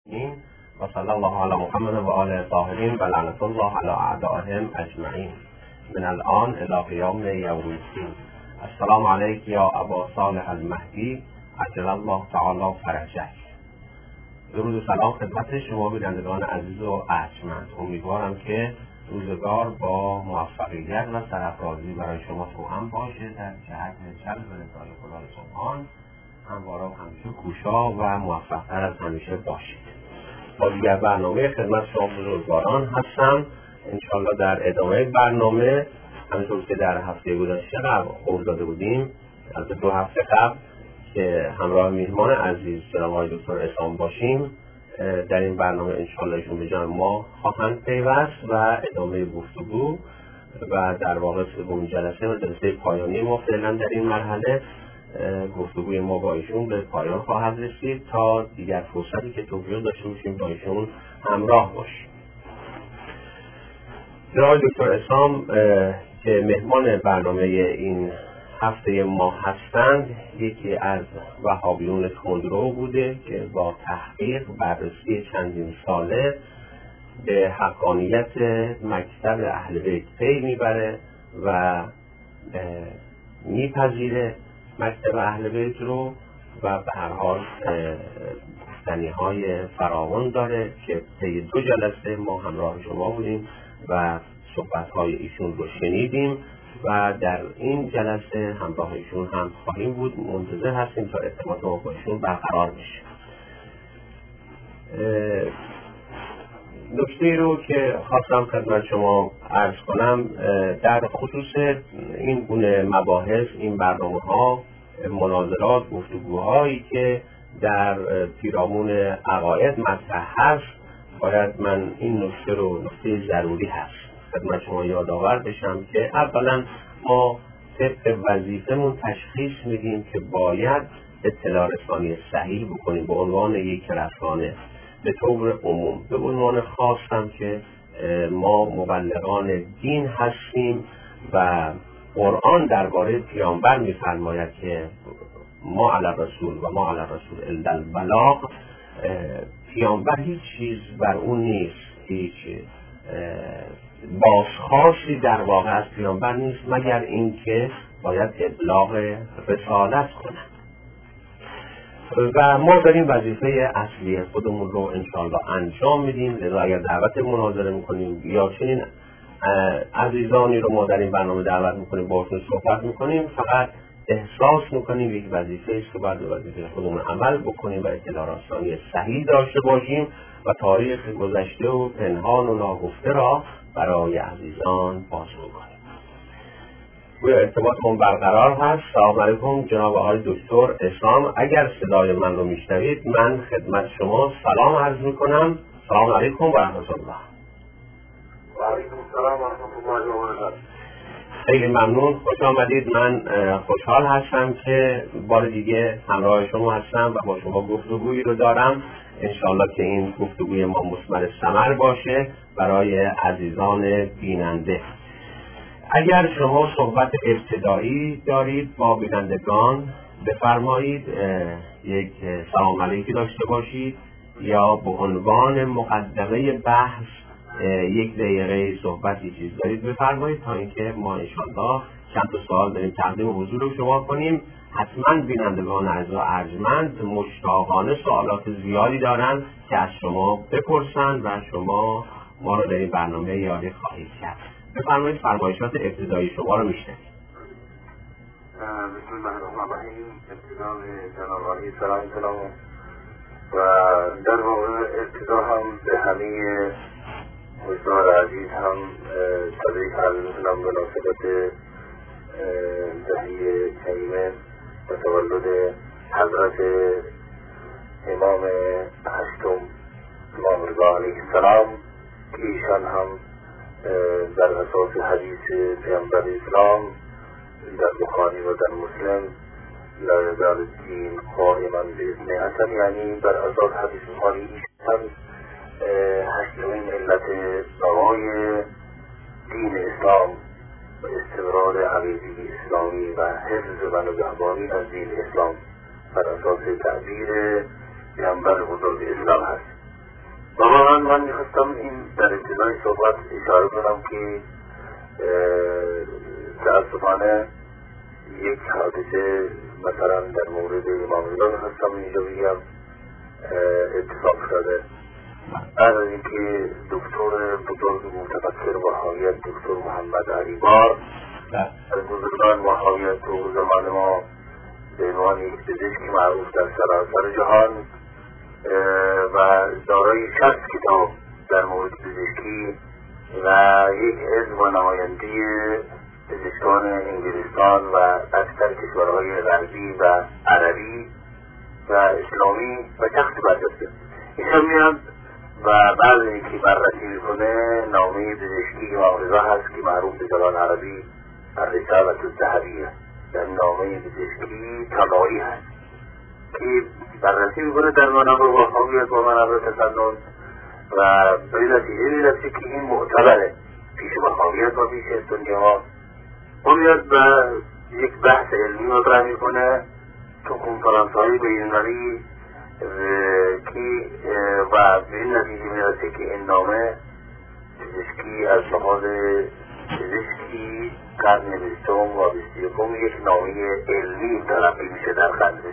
العالمین و صلی الله علی محمد و آله الطاهرین و لعنت الله علی اعدائهم اجمعین من الان الی قیام یوم الدین. السلام علیک یا ابا صالح المهدی عجل الله تعالی فرجک. درود و سلام خدمت شما بینندگان عزیز و ارجمند. امیدوارم که روزگار با موفقیت و سرافرازی برای شما توأم باشه در جهت جلب رضای خدای سبحان. همواره و همیشه کوشا و موفق‌تر از همیشه باشید. با دیگر برنامه خدمت شما بزرگواران هستم. انشالله در ادامه برنامه همونطور که در هفته گذشته قول داده بودیم، از 2 هفته قبل که همراه میهمان عزیز جناب آقای دکتر عصام باشیم، در این برنامه انشالله ایشون به جای ما خواهند پیوست و ادامه گفتگو و در واقع سومین جلسه پایانی ما فعلا در این مرحله گفتگوی ما با ایشون به پایان خواهد رسید تا دیگر فرصتی که توفیق داشته باشیم با ایشون همراه باشیم. جناب دکتر عصام که مهمان برنامه این هفته ما هستند، یکی از وهابیون تندرو بوده که با تحقیق بررسی چندین ساله به حقانیت مکتب اهل بیت پی میبره و میپذیره مکتب اهل بیت رو و به هر حال گفتنی‌های فراوان داره که طی 2 جلسه ما همراه شما بودیم و صحبت‌های ایشون رو شنیدیم و در این جلسه همراه ایشون هم خواهیم بود. منتظر هستیم تا ارتباط ما با ایشون برقرار بشه. نکته رو که خواستم خدمت شما عرض کنم در خصوص این گونه مباحث، این برنامه‌ها، مناظرات، گفتگوهایی که در پیرامون عقاید مطرح هست، باید من این نکته ضروری هست خدمت شما یادآور بشم که اولا ما طبق وظیفمون تشخیص میدیم که باید اطلاع رسانی صحیح بکنیم به عنوان یک رسانه به طور عموم. به عنوان خاص هم که ما مبلغان دین هستیم و قرآن درباره پیامبر میفرماید که ما علی الرسول و ما علی الرسول الا البلاغ. پیامبر هیچ چیز بر اون نیست، هیچ بازخواستی در واقع از پیامبر نیست مگر اینکه باید ابلاغ رسالت کنه و ما داریم وظیفه اصلی خودمون رو انشاءالله انجام میدیم. لذا اگر دعوت مناظره میکنیم یا چنین عزیزانی رو ما در این برنامه دعوت میکنیم، باشون صحبت میکنیم، فقط احساس میکنیم یک وظیفه است که باید وظیفه خودمون عمل بکنیم و اطلاع رسانی صحیح داشته باشیم و تاریخ گذشته و پنهان و ناگفته را برای عزیزان باز بکنیم. و ارتباطمون برقرار هست. سلام علیکم جناب آقای دکتر عصام. اگر صدای من رو میشنوید من خدمت شما سلام عرض میکنم. سلام علیکم و رحمت الله. و علیکم السلام و رحمت الله و برکاته. خیلی ممنون، خوش آمدید. من خوشحال هستم که بار دیگه همراه شما هستم و با شما گفتگویی رو دارم. انشالله که این گفتگوی ما مثمر ثمر باشه برای عزیزان بیننده. اگر شما صحبت ابتدایی دارید با بینندگان بفرمایید، یک سلام علیکی داشته باشید یا به عنوان مقدمه بحث 1 دقیقه صحبتی چیز دارید بفرمایید تا اینکه ما انشاءالله چند تا سوال داریم تقدیم حضور شما کنیم. حتما بینندگان عزیز و ارجمند مشتاقانه سوالات زیادی دارن که از شما بپرسن و شما ما رو در این برنامه یاری خواهید کرد. بفرمایید، فرمایشات ابتدایی شما رو میشنویم. بسم الله الرحمن الرحیم. ابتدا به جناب علی سلام و در واقع ابتدا هم به همه دوستان عزیز هم تبریک عرض می‌کنم به مناسبت دهه کریمه و تولد حضرت امام 8 امام رضا علیه السلام که ایشان هم در اساس حدیث پیامبر اسلام در بخاری و در مسلم لا یزال الدین قائما باذن حسن، یعنی بر اساس حدیث بخاری ایشان 8مین علت بقای دین اسلام و استقرار عقیده اسلامی و حفظ و نگهبانی از دین اسلام بر اساس تعبیر پیامبر بزرگ اسلام هست. من میخواستم این در ابتدای صحبت اشاره کنم که متاسفانه یک حادثه مثلا در مورد امام رضا میخواستم اینجا بگم اتفاق شده. بعد از اینکه دکتر بزرگ متفکر وهابیت دکتر محمد علی بار از بزرگان وهابیت و زمان ما به عنوان یک پزشک معروف در سراسر جهان و دارای 60 کتاب در مورد پزشکی و یک حزب و نماینده پزشکان انگلستان و اکثر کشورهای غربی و عربی و اسلامی و شخص برجسته ایشان میاد و بعد اینکه بررسی میکنه نامه پزشکی امام رضا هست که معروف به زبان عربی الرسالة الذهبیه، در نامه پزشکی طلایی هست که بررسی میکنه در منابع وهابیت و منابع تسنن و به نتیجه میرسه که این معتبره پیش وهابیت و پیش سنی‌ها. اون میاد و یک بحث علمی مطرح میکنه تو کنفرانس‌های بین‌المللی که و به این نتیجه میرسه که این نامه پزشکی از لحاظ پزشکی قرن 20 و 21 یک نامه علمی تلقی میشه در قرن 20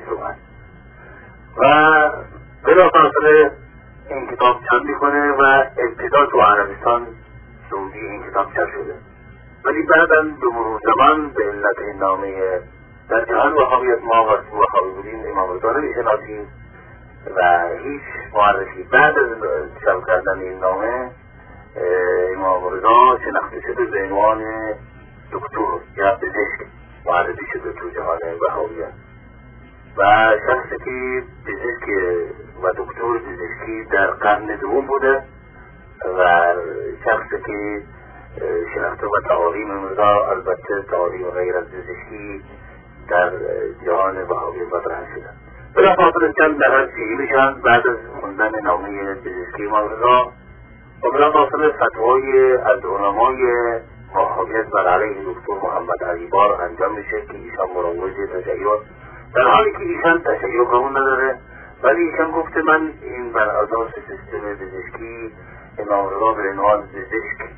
و بلافاصله این کتاب چاپ میکنه و ابتدا تو عربستان سعودی این کتاب چاپ شده، ولی بعدا به مرور زمان به علت این نامه در جهان وهابیت ما وقتی وهابی بودیم امام رضا نمیشناسیم و هیچ معرفی بعد از چاپ کردن این نامه امام رضا شناخته شده به عنوان دکتر یا پزشک معرفی شده تو جهان وهابیت و شخصی که پزشک و دکتر پزشکی در قرن دوم بوده و شخصی که شناخته و تعالیم رضا البته تعالیم غیر از پزشکی در جهان وهابیت مطرح شده. بلافاصله چند دهه چی میشن بعد از خوندن نامه پزشکی امام رضا و بلافاصله فتوای از علمای وهابیت بر علیه دکتر محمد علی بار انجام میشه که ایشان مروج تشیع، در حالی که ایشان تشیع قبول نداره، ولی ایشان گفته من این بر اساس سیستم پزشکی امام رضا به عنوان پزشک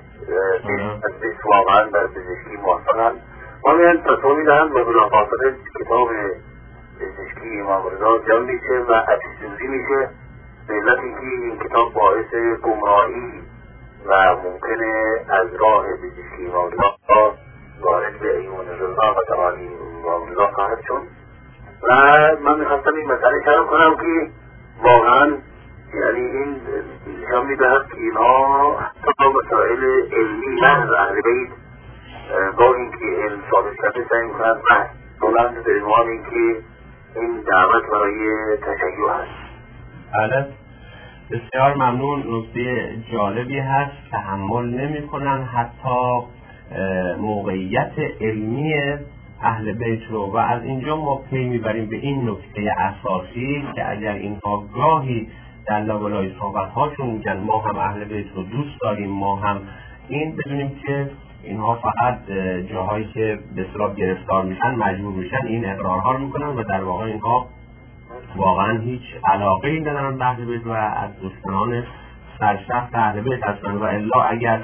از واقعا در پزشکی موفقن و میان فتوا میدهند و بلافاصله کتاب پزشکی امام رضا جمع میشه و افسوزی میشه به علت اینکه این کتاب باعث گمراهی و ممکنه از راه پزشکی امام رضا وارد به ایمان رضا و تعالیم امام رضا خواهد شد. و من میخواستم این مسئله اشاره کنم که واقعا یعنی این نشان میدهد که اینها حتی مسائل علمی محض اهل بیت با اینکه علم ثابت کرده سعی میکنند بحث بلند به عنوان اینکه این دعوت برای تشیع هست. بله بسیار ممنون. نکته جالبی هست، تحمل نمی کنن حتی موقعیت علمی اهل بیت رو و از اینجا ما پی میبریم به این نکته اساسی که اگر اینها گاهی در لابلای صحبت هاشون میگن ما هم اهل بیت رو دوست داریم، ما هم این بدونیم که اینها فقط جاهایی که به اصطلاح گرفتار میشن مجبور میشن این اقرارها رو میکنن و در واقع اینها واقعا هیچ علاقه ای ندارن به اهل بیت و از دشمنان سرشخص اهل بیت هستن. و الا اگر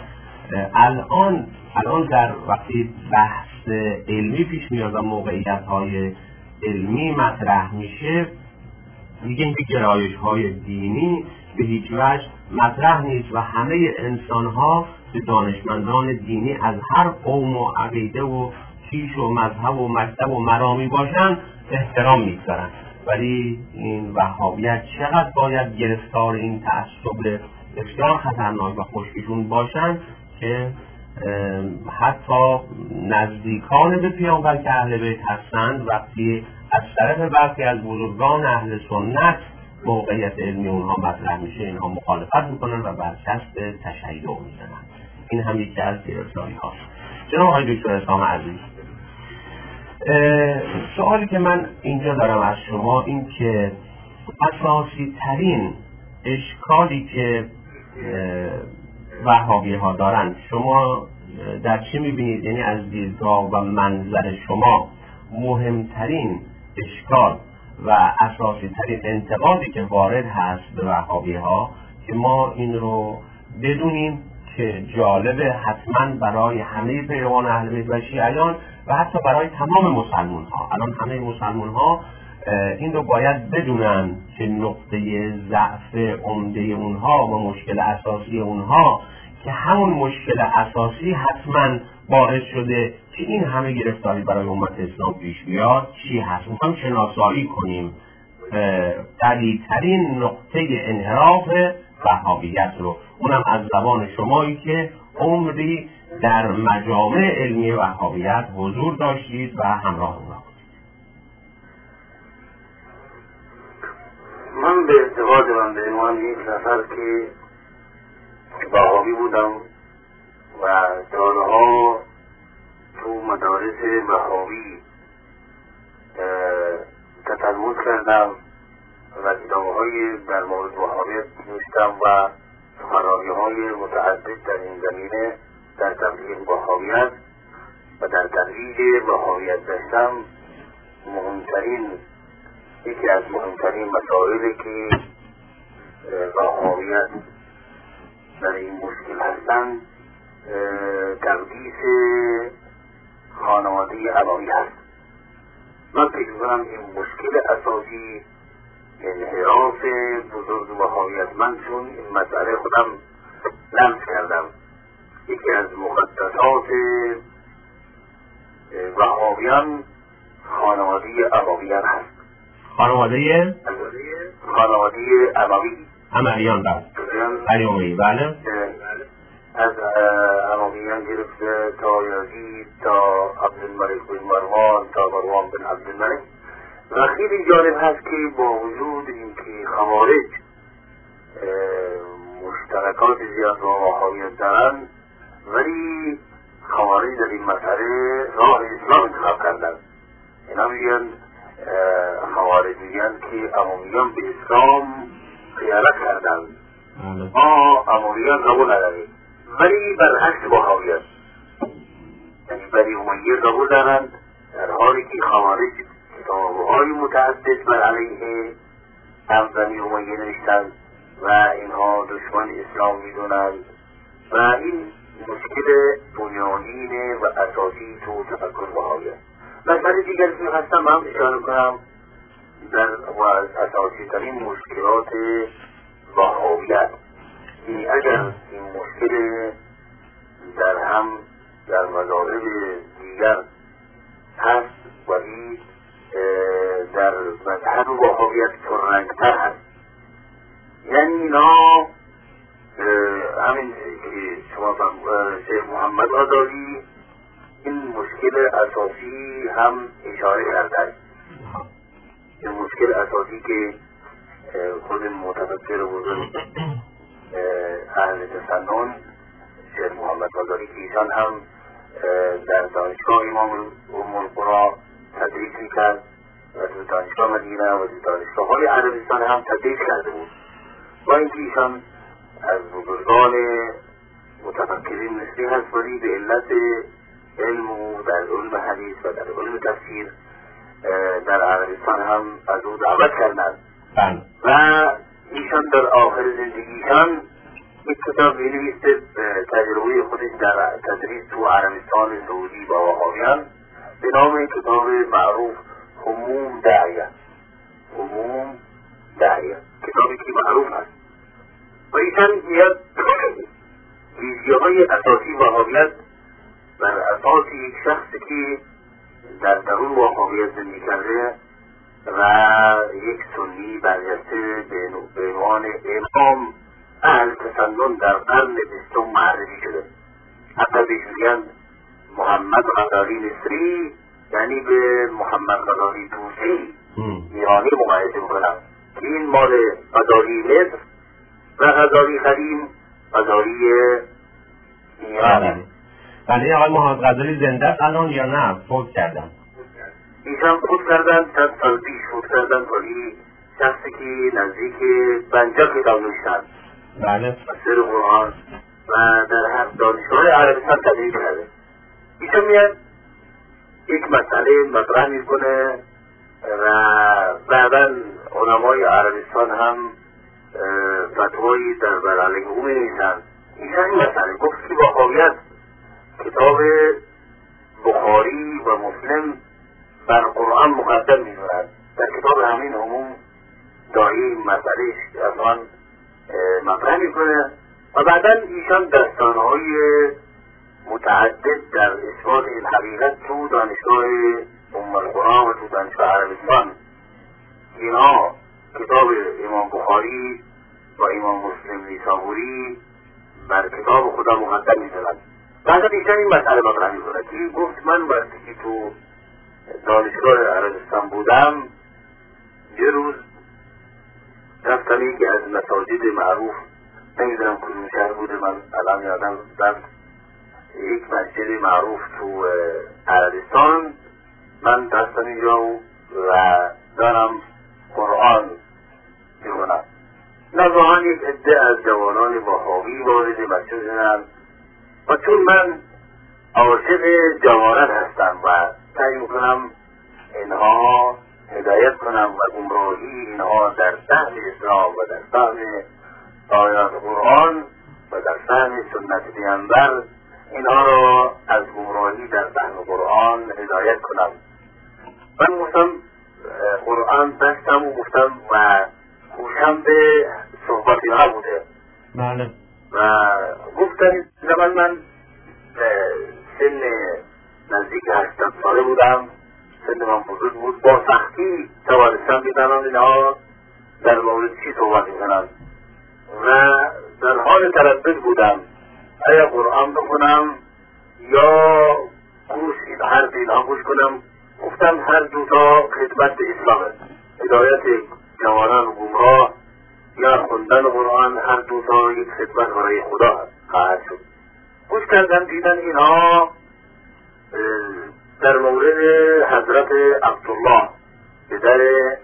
الان در وقتی بحث علمی پیش میاد و موقعیت های علمی مطرح میشه دیگه این گرایش های دینی به هیچ وجه مطرح نیست و همه انسان ها به دانشمندان دینی از هر قوم و عقیده و کیش و مذهب و مکتب و مرامی باشن احترام میگذارن. ولی این وهابیت چقدر باید گرفتار این تعصب بسیار خطرناک و خشکشون باشن که حتی نزدیکان به پیامبر که اهل بیت هستند وقتی از طرف برخی از بزرگان اهل سنت موقعیت علمی اونها مطرح میشه اینها مخالفت میکنن و برچسب تشیع میزنن. این هم یکی از گرفتاری هاست. جناب آقای دکتر اسلام عزیز، سوالی که من اینجا دارم از شما این که اساسی ترین اشکالی که وهابی ها دارن شما در چی میبینید؟ یعنی از دیدگاه و منظر شما مهمترین اشکال و اساسی ترین انتقادی که وارد هست به وهابی ها که ما این رو بدونیم که جالب حتما برای همه پیروان اهل بیت و شیعیان و حتی برای تمام مسلمان ها. الان همه مسلمان ها این رو باید بدونن که نقطه ضعف عمده اونها و مشکل اساسی اونها که همون مشکل اساسی حتما باعث شده که این همه گرفتاری برای امت اسلام پیش بیاد چی هست. میخوایم شناسایی کنیم قوی‌ترین نقطه انحراف وهابیت رو، اونم از زبان شمایی که عمری در مجامع علمی وهابیت حضور داشتید و همراه اونا بودید. من به اعتقاد من به عنوان یک نفر که وهابی بودم و سالها تو مدارس وهابی تطلع کردم و کتاب‌های در مورد وهابیت نوشتم و سخنرانی‌های متعدد در این زمینه در تبلیغ وهابیت و در ترویج وهابیت داشتم. یکی از مهمترین مسائلی که وهابیت در این مشکل هستند تقدیس خانواده اموی هست. من فکر کنم این مشکل اساسی انحراف بزرگ وهابیت، من چون این مسئله خودم لمس کردم، یکی از مقدسات وهابیان خانواده امویان هست. خانواده امویان بله از امویان گرفته تا یزید تا عبدالملک بن مروان تا مروان بن عبدالملک. و خیلی جالب هست که با وجود اینکه خوارج مشترکات زیاد با وهابیت دارن، ولی خوارج در این مسئله راه اسلام انتخاب کردن. اینا میگن خوارج میگن که امویان به اسلام خیانت کردن، ما امویان قبول نداریم، ولی برعکس وهابیت، یعنی بنی امیه قبول دارن، در حالی که خوارج کتاب‌های متعدد بر علیه هم بنی امیه نوشتن و اینها دشمن اسلام میدونند و این مشکل بنیانین و اساسی تو تفکر وهابیت. مسئله دیگر که هستم هم اشاره کنم در و از اساسی ترین مشکلات وهابیت، یعنی اگر این مشکل در مذاهب دیگر هست ولی در مذهب وهابیت پررنگتر هست. یعنی اینا همین که شما شیخ محمد آزادی این مشکل اساسی هم اشاره کردن، این مشکل اساسی که خود متفکر بزرگ اهل تسنن شیخ محمد آزادی که ایشان هم در دانشگاه امام القرا تدریس میکرد و در دانشگاه مدینه و در دانشگاه های عربستان هم تدریس کرده بود، با اینکه ایشان از بزرگان متفکرین مصری هست، ولی به علت علم و در علم حدیث و در علم تفسیر در عربستان هم از او دعوت کردند و ایشان در آخر زندگیشان یک کتاب بنویسته تجربه خودش در تدریس تو عربستان سعودی با وهابیان به نام کتاب معروف هموم داعیه، کتابی که معروف هست و ایشان میاد ویژگی‌های اساسی وهابیت بر اساس یک شخصی که در درون وهابیت زندگی کرده و یک سنی برجسته به عنوان امام اهل تسنن در قرن 20 معرفی شده. حتی بهش میگن محمد غزالی مصری، یعنی به محمد غزالی توسی ایرانی مقایسه میکنن که این مال غزالی مصر و غزالی قدیم غزالی ایران. بله آقای محمد غزالی زنده است الان یا نه فوت کردن؟ ایشان فوت کردن، چند سال پیش فوت کردن، ولی شخصی که نزدیک 50 کتاب نوشتن بله تفسیر قرآن و در هر دانشگاه عربستان تدریس کرده. ایشان میاد یک مسئله مطرح میکنه و بعدا علمای عربستان هم فتوایی در برعلیه او می‌نویسند. ایشان این مسئله گفت که وهابیت کتاب بخاری و مسلم بر قرآن مقدم می‌دارد. در کتاب همین عموم داعی این مسئله از آن مطرح می‌کنه و بعدا ایشان دستانه‌های متعدد در اثبات این حقیقت تو دانشگاه ام القرآن و تو دانشگاه عربستان اینها کتاب امام بخاری و امام مسلم نیسابوری بر کتاب خدا مقدم می‌دارند. بعد ایشان این مسئله مطرح می‌کنه که گفت من وقتی تو دانشگاه عربستان بودم یه روز رفتم یکی از مساجد معروف، نمیدونم کدوم شهر بوده، من الان یادم رفت، یک مسجد معروف تو عربستان، من رفتم اینجا و دارم قرآن میخونم. ناگهان یک عده از جوانان وهابی وارد مسجد شدند و چون من عاشق جوانان هستم و سعی میکنم اینها هدایت کنم و گمراهی اینها در فهم اسلام و در فهم آیات قرآن و در فهم سنت پیامبر اینها را از گمراهی در فهم قرآن هدایت کنم. من گفتم قرآن بستم و گفتم و گوشم به صحبت اینها بوده. بله. و گفتم زمان من سن نزدیک 80 ساله بودم، سن من بزرگ بود، با سختی توانستم بدانم اینها در مورد چی صحبت میکنند و در حال تردد بودم آیا قرآن بخونم یا گوش حرف اینها گوش کنم. گفتم هر دو تا خدمت به اسلام است، هدایت جوانان گمراه یا خوندن قرآن، هر دو تا یک خدمت برای خدا خواهد شد. گوش کردم دیدن اینها در مورد حضرت عبدالله پدر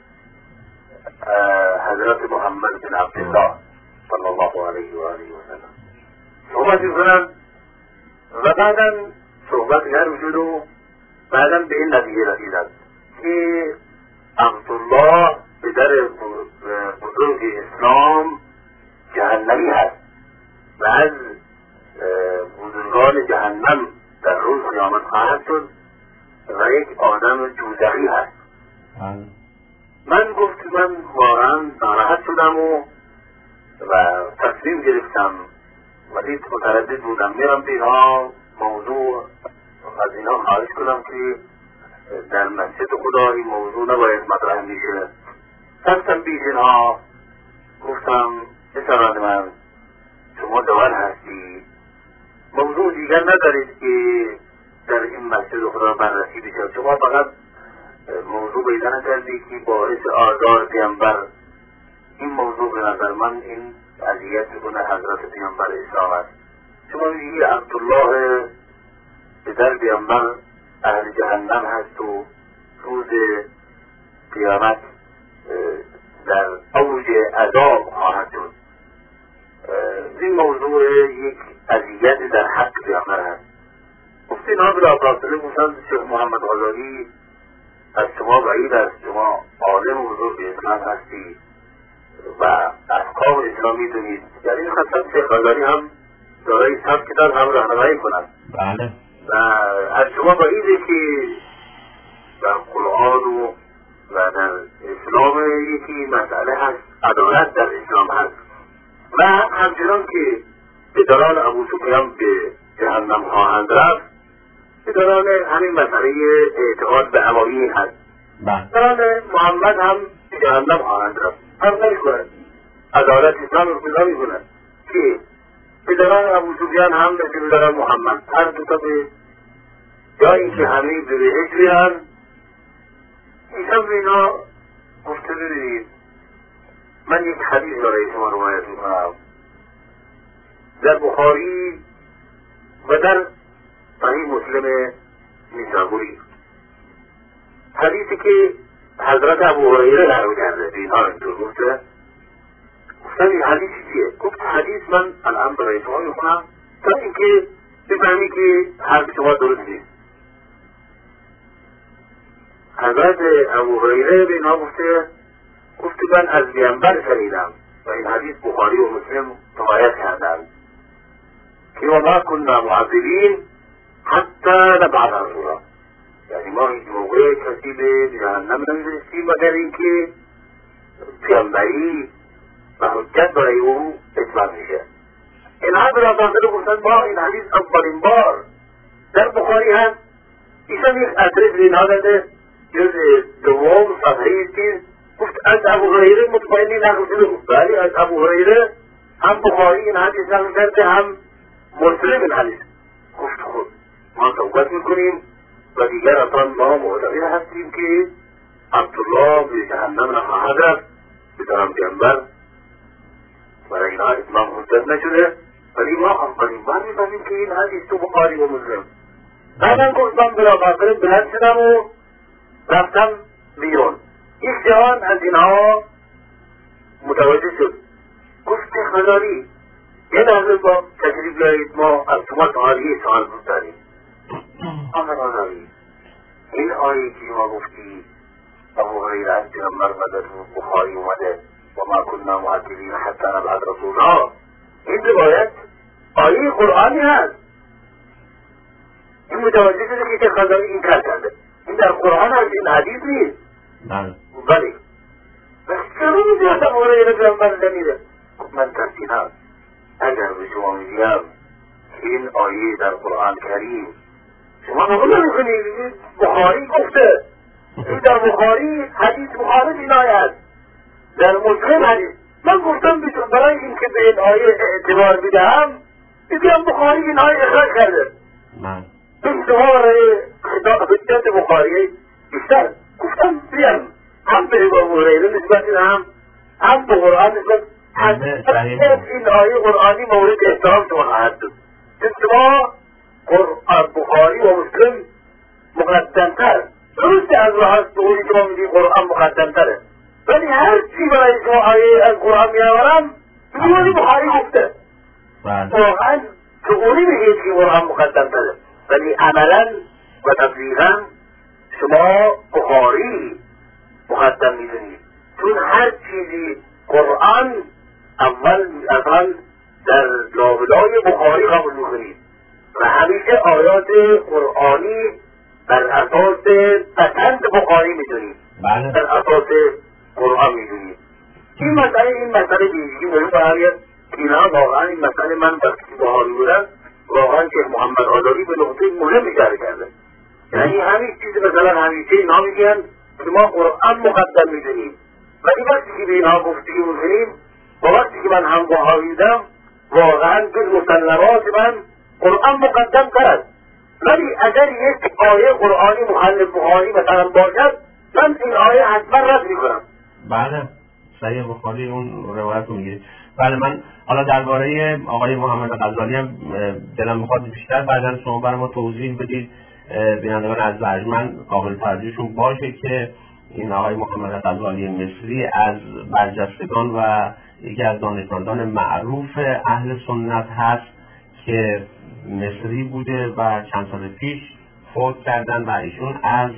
حضرت محمد بن عبدالله صلی الله علیه و آله و سلم صحبت میکنن و بعدا صحبت گرم شد و بعدا به این نتیجه رسیدن که عبدالله پدر بزرگ اسلام جهنمی هست و از بزرگان جهنم در روز قیامت خواهد شد و یک آدم دوزخی هست. من گفت من واقعا ناراحت شدم و تصمیم گرفتم ولی متردد بودم میرم به اینها موضوع از اینها خواهش کنم که در مسجد خدا این موضوع نباید مطرح میشه. رفتم پیش اینها گفتم پسران من شما دول هستی، موضوع دیگر ندارید که در این مسجد خدا بررسی بشه، شما فقط موضوع پیدا نکردی که باعث آزار پیامبر. این موضوع به نظر من این اذیت میکنه حضرت پیامبر اسلام است. شما میگی عبدالله پدر پیامبر اهل جهنم هست و روز قیامت در اوج عذاب خواهد شد. این موضوع یک اذیت در حق پیامبر هست. گفتی اینها به رابطه گفتن شیخ محمد غزالی از شما بعید است، شما عالم بزرگ اسلام هستی و احکام اسلامی دونید، یعنی خواستم شیخ غزالی هم دارای سب کتاب هم راهنمایی کنند. بله. و از شما بعیده که در قرآن و در اسلام یکی مسئله هست، عدالت در اسلام هست و همچنان که پدران ابو سفیان به جهنم خواهند رفت، پدران همین مسئله اعتقاد به امامی هست، پدران محمد هم به جهنم خواهند رفت. هم نمی‌کنند عدالت اسلام اقتضا می‌کند که پدران ابو سفیان هم مثل پدران محمد هر دو تا به جایی که همه به بهشت بیان. ایشان به اینا گفته ببینید من یک حدیث برای شما روایت میکنم در بخاری و در صحیح مسلم نیسابوری، حدیثی که حضرت ابو هریره نقل کرده. اینها اینطور گفته، گفتن این حدیث چیه؟ گفت حدیث من الان برای شما میخونم تا اینکه بفهمی که حرف شما درست نیست. حضرت ابو هریره به اینها گفته من از پیامبر شنیدم و این حدیث بخاری و مسلم روایت کردند که ما كنا معذبین حتی نبعث رسولا، یعنی ما هیچ موقع کسی به جهنم نمی‌فرستیم مگر اینکه پیامبری و حجت برای او اثبات میشه. این حرف را داخل گفتن ما این حدیث اولین بار در بخاری هست. ایشان یک ادرس به اینها داده، جز دوم صفحه 30 گفت از ابو هریره مطمئنی نقل شده. گفت بله از ابو هریره، هم بخاری این حدیث نقل کرده هم مسلم این حدیث. گفت خود ما توبت میکنیم و دیگر اصلا ما معتقد هستیم که عبدالله به جهنم نخواهد رفت بدانم پیامبر برای اینها اتمام حجت نشده، ولی ما اولین بار میفهمیم که این حدیث تو بخاری و مسلم. بعدم گفتم بلافاصله بلند شدم و رفتم بیرون. یک جوان از اینها متوجه شد، گفت خداری یه لحظه با تشریف بیایید، ما از شما سوال بود داریم. خداری این آیه که ما گفتی ابو هریره از پیامبر مدد بخاری اومده و ما كنا معذبین حتی نبعث رسولا، این روایت آیه قرآنی هست. این متوجه شده که خدایی این کار کرده، این در قرآن هست، این حدیث نیست. بله بس چرا میگه ابو هریره پیامبر نمیره؟ من ترسیدم اگر به شما میگم این آیه در قرآن کریم شما نقول نمیکنید بخاری گفته، این در بخاری حدیث بخاری این آیه هست، در مسلم حدیث. من گفتم برای اینکه به این آیه اعتبار بدهم بگم بخاری این آیه اخراج کرده، این شما برای حجت بخاری بیشتر. گفتم بیام هم به ابو هریره نسبت هم به قرآن نسبت این آیه قرآنی مورد احترام شما خواهد بود. شما بخاری و مسلم مقدمتر، درست از راه دوری شما میگی قرآن مقدمتره، ولی هر چی برای شما آیه از قرآن میآورم میگویی بخاری گفته. واقعا شعوری میگید که قرآن مقدمتره، ولی عملا و تطبیقا شما بخاری مقدم میدونید، چون هر چیزی قرآن اول در لابلای بخاری قبول میکنید و همیشه آیات قرآنی بر اساس پسند بخاری میدونید، بر اساس قرآن میدونید. این مسئله دیگی مهم برای اینا. واقعا این مسئله من وقتی بخاری بودم واقعا که محمد آذری به نقطه مهم اشاره کرده، یعنی همین چیز مثلا همیشه اینا میگن که ما قرآن مقدم میدونیم، ولی وقتی که به اینها گفتگی میکنیم با وقتی که من هم بودم واقعا جز مسلمات من قرآن مقدم کرد، ولی اگر یک آیه قرآنی مخالف بخاری مثلا باشد من این آیه حتما رد میکنم. بله صحیح بخاری اون روایت رو میگیره. بله من حالا درباره آقای محمد غزالی هم دلم میخواد بیشتر بعدا شما برای ما توضیح بدید، بینندگان از من قابل توجهشون باشه که این آقای محمد غزالی مصری از برجستگان و یکی از دانشمندان معروف اهل سنت هست که مصری بوده و چند سال پیش فوت کردن و ایشون از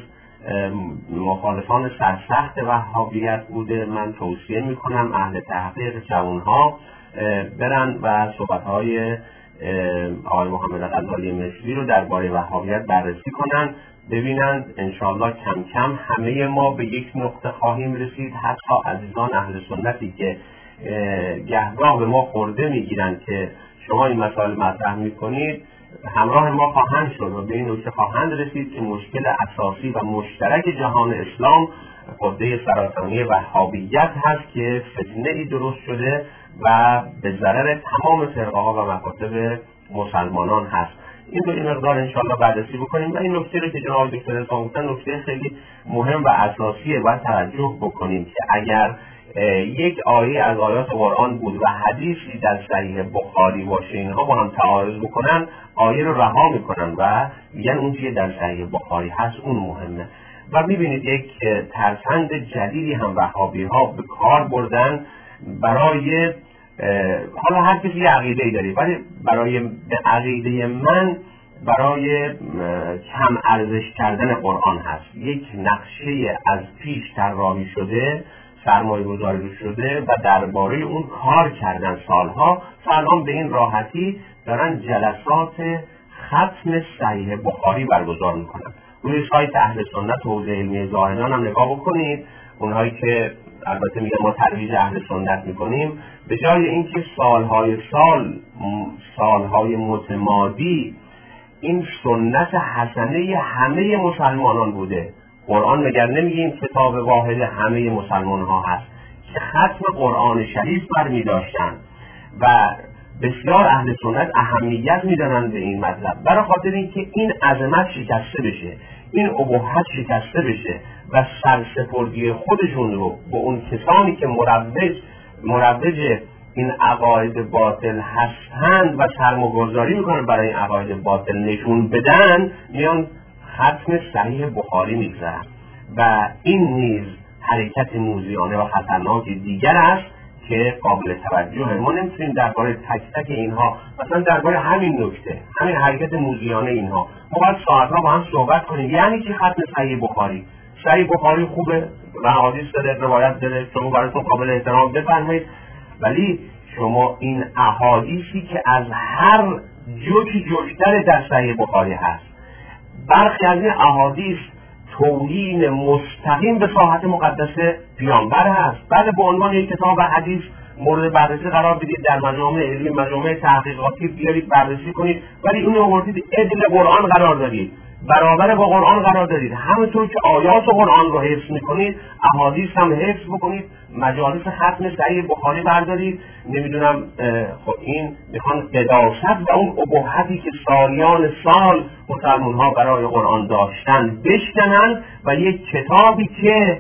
مخالفان سرسخت وهابیت بوده. من توصیه میکنم اهل تحقیق جوانها برن و صحبت‌های آقای محمد غزالی مصری رو درباره وهابیت بررسی کنن، ببینن انشاءالله کم کم همه ما به یک نقطه خواهیم رسید. حتی عزیزان اهل سنتی که گهگاه به ما خورده میگیرن که شما این مسائل مطرح میکنید همراه ما خواهند شد و به این نکته خواهند رسید که مشکل اساسی و مشترک جهان اسلام غده سرطانی وهابیت هست که فتنه‌ای درست شده و به ضرر تمام فرقه‌ها و مکاتب مسلمانان هست. این رو این مقدار انشاءالله بررسی بکنیم و این نکته رو که جناب دکتر اسلام گفتن نکته خیلی مهم و اساسیه و توجه بکنیم که اگر یک آیه از آیات قرآن بود و حدیثی در صحیح بخاری باشه اینها با هم تعارض بکنن آیه رو رها میکنن و میگن اون چیه در صحیح بخاری هست اون مهمه. و میبینید یک ترفند جدیدی هم وهابی ها به کار بردن برای حالا هر کسی یه عقیده‌ای داره، ولی برای عقیده من برای کم ارزش کردن قرآن هست. یک نقشه از پیش طراحی شده سرمایه گذاری شده و درباره اون کار کردن سالها تا الان به این راحتی دارن جلسات ختم صحیح بخاری برگزار میکنن. روی سایت اهل سنت و حوزه علمی زاهدان هم نگاه بکنید، اونهایی که البته میگن ما ترویج اهل سنت میکنیم، به جای اینکه سالهای متمادی این سنت حسنه همه مسلمانان بوده. قرآن مگر نمیگیم کتاب واحد همه مسلمان ها هست، که ختم قرآن شریف برمی داشتن و بسیار اهل سنت اهمیت میدانن به این مطلب، برای خاطر اینکه این عظمت شکسته بشه، این ابهت شکسته بشه و سرسپردگی خودشون رو به اون کسانی که مروج این عقاید باطل هستند و سرمایه‌گذاری میکنن برای این عقاید باطل نشون بدن، میان ختم صحیح بخاری میگذارن و این نیز حرکت موذیانه و خطرناک دیگر است که قابل توجهه. ما نمیتونیم درباره تک تک اینها، مثلا درباره همین نکته، همین حرکت موذیانه اینها، ما باید ساعتها با هم صحبت کنیم. یعنی چی ختم صحیح بخاری؟ صحیح بخاری خوبه و حدیث داره، روایت داره، شما براتون قابل احترام بفرمایید، ولی شما این احادیثی که از هر جوکی جوشتر در صحیح بخاری هست، برخی از این احادیث توهین مستقیم به ساحت مقدس پیامبر هست. بله، به عنوان یک کتاب حدیث مورد بررسی قرار بدید، در مجامع علمی، مجامع تحقیقاتی بیارید بررسی کنید، ولی اون رو آوردید عدل قرآن قرار دادید، برابر با قرآن قرار دادید. همونطور که آیات قرآن رو حفظ میکنید، احادیث هم حفظ بکنید، مجالس ختم صحیح بخاری بردارید. نمیدونم، خب این میخوان قداست و اون ابهتی که سالیان سال مسلمان ها برای قرآن داشتن بشکنن و یک کتابی که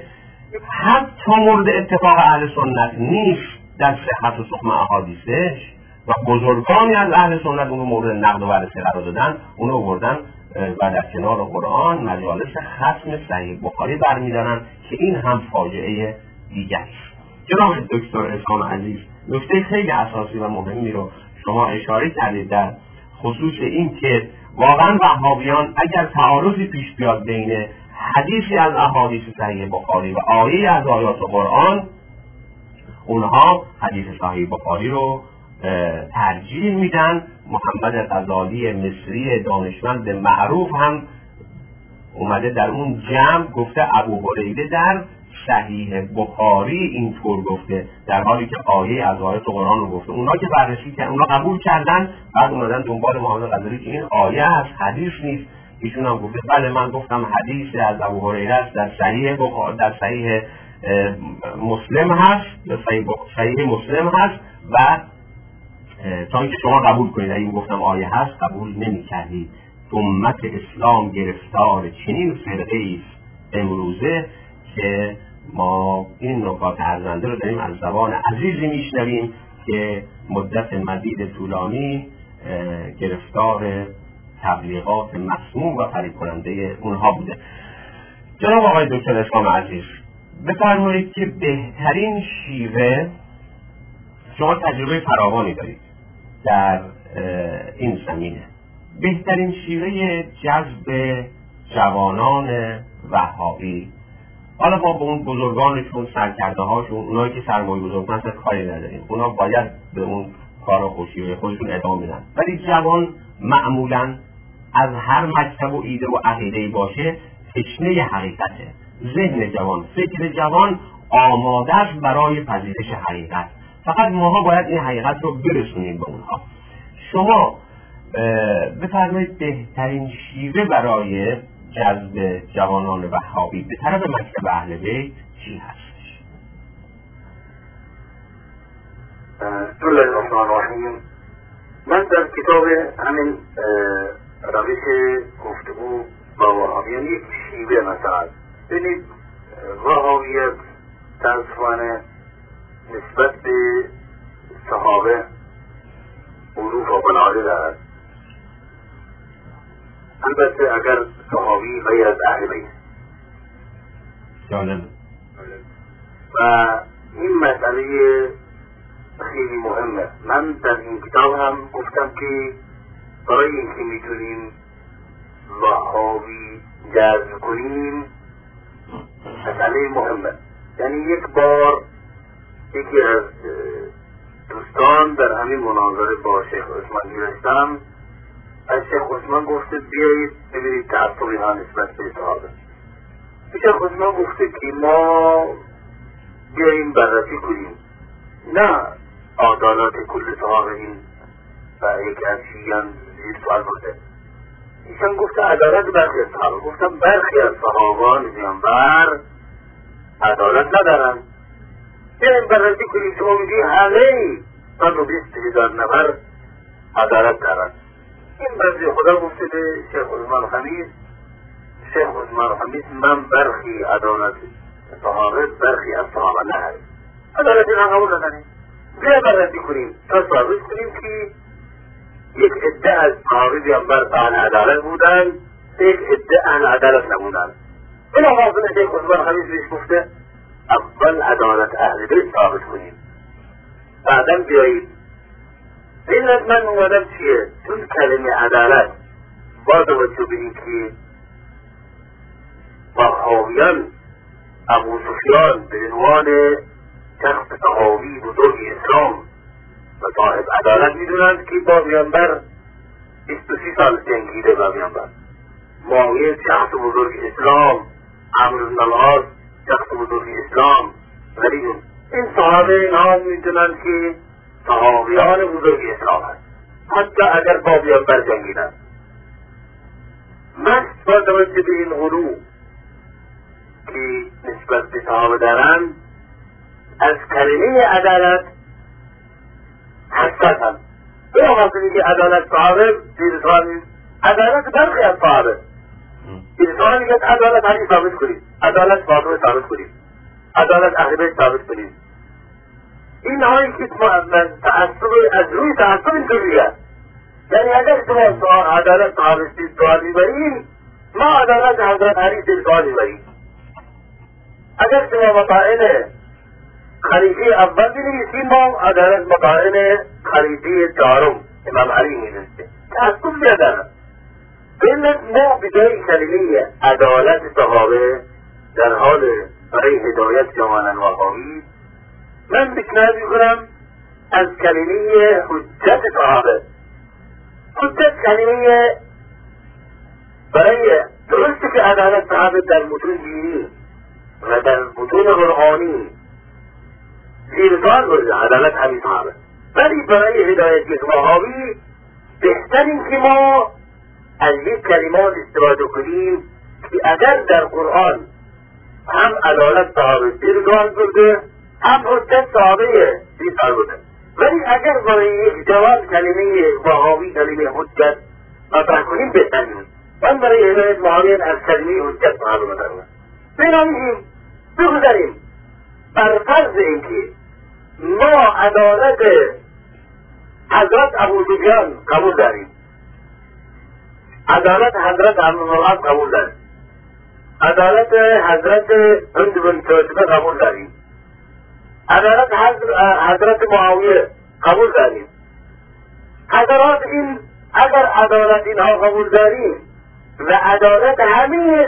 حتی مورد اتفاق اهل سنت نیست در صحت و سقم احادیثش و بزرگانی از اهل سنت اونو مورد نقد و بررسی قرار دادن، اونو آوردن و در کنار قرآن مجالس ختم صحیح بخاری برمیدارن که این هم فاجعه دیگری است. جناب دکتر احسان عزیز، نکته خیلی اساسی و مهمی رو شما اشاره کردید در خصوص این که واقعا وهابیان اگر تعارضی پیش بیاد بین حدیثی از احادیث صحیح بخاری و آیه از آیات قرآن، اونها حدیث صحیح بخاری رو ترجیح میدن. محمد غزالی مصری دانشمند معروف هم اومده در اون جمع گفته ابو هریره در صحیح بخاری اینطور گفته، در حالی که آیه از آیات قرآن رو گفته. اونا که بررسی کردن، اونا قبول کردن، بعد اومدن دنبال محمد غزالی که این آیه از حدیث نیست. ایشون هم گفته بله من گفتم حدیث از ابو هریره است، در صحیح بخاری، در صحیح مسلم هست، صحیح مسلم هست و تا اینکه شما قبول کنید این گفتم آیه هست قبول نمی کردید. امت اسلام گرفتار چنین فرقه ایست امروزه که ما این نکات ارزنده رو داریم از زبان عزیزی میشنویم که مدت مدید طولانی گرفتار تبلیغات مسموم و فریب کننده اونها بوده. جناب آقای دکتر اسلام عزیز، بفرمایید که بهترین شیوه، شما تجربه فراوانی دارید در این زمینه، بهترین شیوه جذب جوانان وهابی، حالا ما به اون بزرگانشون، سرکرده هاشون، اونایی که سرمایه گذار کنن کاری نداریم، اونا باید به اون کار و خوشیوی خودشون ادامه بدن، ولی جوان معمولا از هر مکتب و ایده و عقیده‌ای باشه تشنه حقیقته. ذهن جوان، فکر جوان آماده است برای پذیرش حقیقت، فقط ماها باید این حقیقت رو برسونیم به اونها. شما بفرمایید بهترین شیوه برای جذب جوانان وهابی به طرف مکتب اهل بیت چی هستش؟ بسم الله الرحمن الرحیم. من در کتاب همین روش گفتگو با وهابیان یک شیوه مثلا ببینید، وهابیت تاسفانه نسبت به صحابه عروف و بناده دارد. البته اگر صحابی غیر از اهل بیت جالب و این مسئله خیلی مهمه. من در این کتاب هم گفتم که برای اینکه میتونیم وهابی جذب کنیم مسئله مهمه، یعنی یک بار یکی از دوستان در همین مناظره با شیخ عثمان گرفتم، از شیخ عثمان گفته بیایید ببینید تعصبی ها نسبت به صحابه. شیخ عثمان گفته که ما بیاییم بررسی کنیم، نه عدالت کل صحابه این و یک ارشیان زیر سوال بوده. ایشان گفته عدالت برخی از صحابه. گفتم برخی از صحابان پیامبر عدالت ندارن، بیاییم بررسی کنیم. شما میگی همه 120,000 نفر عدالت دارن. این برزی خدا گفته به شیخ عثمان خمیس، شیخ عثمان خمیس من برخی عدالت صحابه برخی از صحابه نداریم، عدالت اینا قبول نداریم. بیا بررسی کنیم تا ثابت کنیم که یک عده از صحابه پیامبر اهل عدالت بودن، یک عده اهل عدالت نبودن. این آقا شیخ عثمان خمیس بهش گفته اول عدالت اهل بیت ثابت کنیم، بعدا بیایید. علت من اومدم چیه؟ چون کلمه عدالت با توجه به این که وهابیان ابو سفیان به عنوان شخص صحابی بزرگ اسلام و صاحب عدالت میدونند که با پیامبر 23 سال جنگیده با پیامبر. معاویه شخص بزرگ اسلام، عمرو بن العاص شخص بزرگ اسلام، ولی این صحابه اینها میدونند که صحابیان بزرگ اسلام هست، حتی اگر با پیامبر جنگیدند. من با توجه به این غلو که نسبت به صحابه دارند از کلمه عدالت حساسم. این آقا میگه عدالت صحابه زیر سوال نیست، عدالت برخی از صحابه. زیر سوال میگه عدالت همین ثابت کنید، عدالت فاطمه ثابت کنید، عدالت اهل بیت ثابت کنید. این هایی که تعصب از روی تعصب اینطوریه. یعنی اگر شما عدالت صحابه زیر سوال میبرید، ما عدالت حضرت علی زیر سوال میبرید. اگر شما مطاعن خلیفه اول بنویسیم، ما عدالت مطاعن خلیفه چهارم امام علی می‌نویسیم. تعصب ندارد. علت ما به جای کلمه عدالت صحابه در حال برای هدایت جوانان وهابی، من پیشنهاد می‌کنم از کلمه حجت صحابه. حجت کلمه برای درسته که عدالت صحابه در متون دینی و در متون قرآنی زیر سوال برده، عدالت همین صحابه، ولی برای هدایت یک وهابی بهتر این که ما از یک کلمات استفاده کنیم که اگر در قرآن هم عدالت صحابه زیر سوال برده، هم حجت صحابه زیر سوال برده، ولی اگر برای یک جواب کلمه وهابی کلمه حجت مطرح کنیم بهتر نیست. من برای هدایت وهابی از کلمه حجت صحابه مطرح کنم. بنامیم بگذاریم بر فرض اینکه ما عدالت حضرت ابو سفیان قبول داریم، عدالت حضرت عمرو بن العاص قبول داریم، عدالت حضرت هند بن عتبه قبول داریم، عدالت حضرت معاویه قبول داریم. حضرات این اگر عدالت اینها قبول داریم و عدالت همین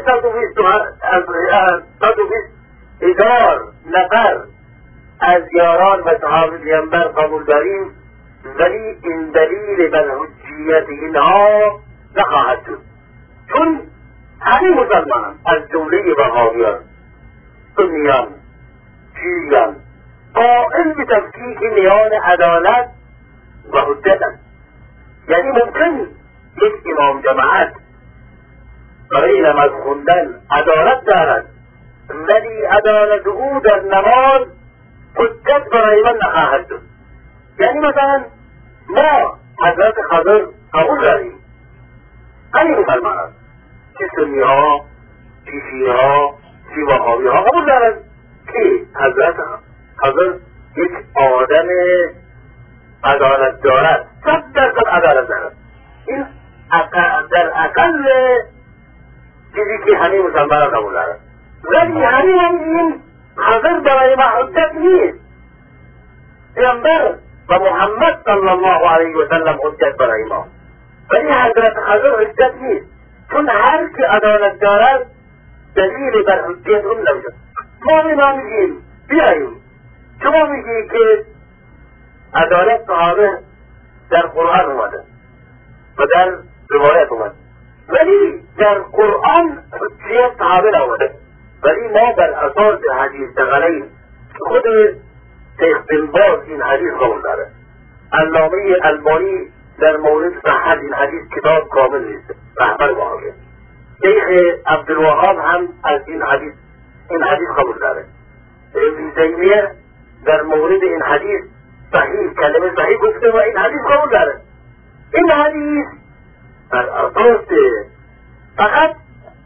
120,000 نفر از یاران و صحابه پیامبر قبول داریم، ولی این دلیل بر حجیت اینها نخواهد شد، چون همین مسلمانان از جمله وهابیان، سنیان، شیعیان قائل به تفکیک میان عدالت و حجت است. یعنی ممکن یک امام جماعت برای نماز خوندن عدالت دارد، ولی عدالت او در نماز حجت برای من نخواهد شد. یعنی مثلا ما حضرت خضر قبول داریم، همین مسلمان هست، چه سنی ها، چه شیعه ها، چه وهابی ها قبول دارد که حضرت خضر یک آدم عدالت دارد، 100% عدالت دارد. این در اقل چیزی که همین مسلمان ها قبول دارد، ولی همین این خضر برای ما حجت نیست. پیامبر و محمد صلی الله علیه و سلم حجت برای ما، ولی حضرت خضر حجت نیست، چون هر که عدالت دارد دلیل بر حجت اون نمیشد. ما میگیم بیاییم شما میگی که عدالت صحابه در قرآن اومده و در روایت اومده، ولی در قرآن حجیت صحابه ناومده، ولی ما بر اساس حدیث غلیظ خود شیخ بن باز این حدیث قبول داره. علامه البانی در مورد صحت این حدیث کتاب کامل نیست، رهبر واقعه. شیخ عبدالوهاب هم از این حدیث قبول داره. ابن تیمیه در مورد این حدیث صحیح کلمه صحیح گفته و این حدیث قبول داره. این حدیث بر اساس فقط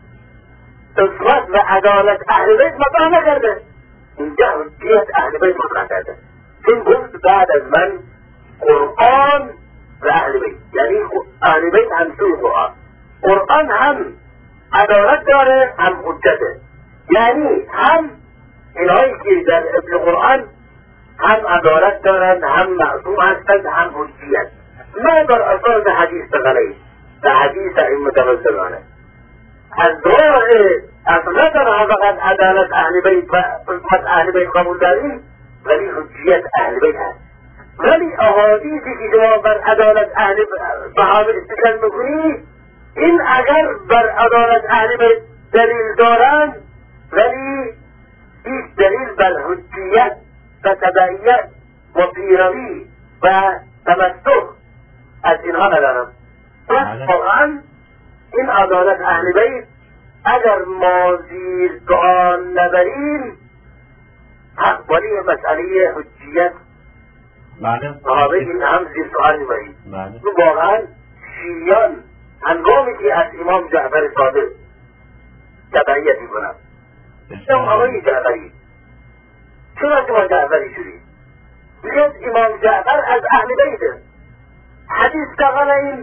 عصمت و عدالت اهل بیت مطرح نکرده، اینجا حجیت اهل بیت مطرح کرده. این گفت بعد از من قرآن و اهل بیت، یعنی اهل بیت هم سوی قرآن هم عدالت داره هم حجته، یعنی هم اینهایی که در ابن قرآن هم عدالت دارند هم معصوم هستند هم حجیت، نه بر اساس حدیث غلیظ و حدیث ائمه متوسطانه. از راه اصلا تنها فقط عدالت اهل بیت و عصمت اهل بیت قبول داریم، ولی حجیت اهل بیت هست. ولی احادیثی که شما بر عدالت اهل صحابه استدلال میکنی، این اگر بر عدالت اهل بیت دلیل دارند، ولی هیچ دلیل بر حجیت و تبعیت و پیروی و تمسک از اینها ندارم. واقعا این عدالت اهل بیت اگر ما زیر دعان نبریم، ولی مسئله حجیت صحابه این هم زیر دعان نبریم. واقعا شیعیان هنگامی که از امام جعفر صادق تبعیت میکنم، آقای جعفری چرا شما جعفری شدید؟ میگه امام جعفر از اهل بیته، حدیث تقال این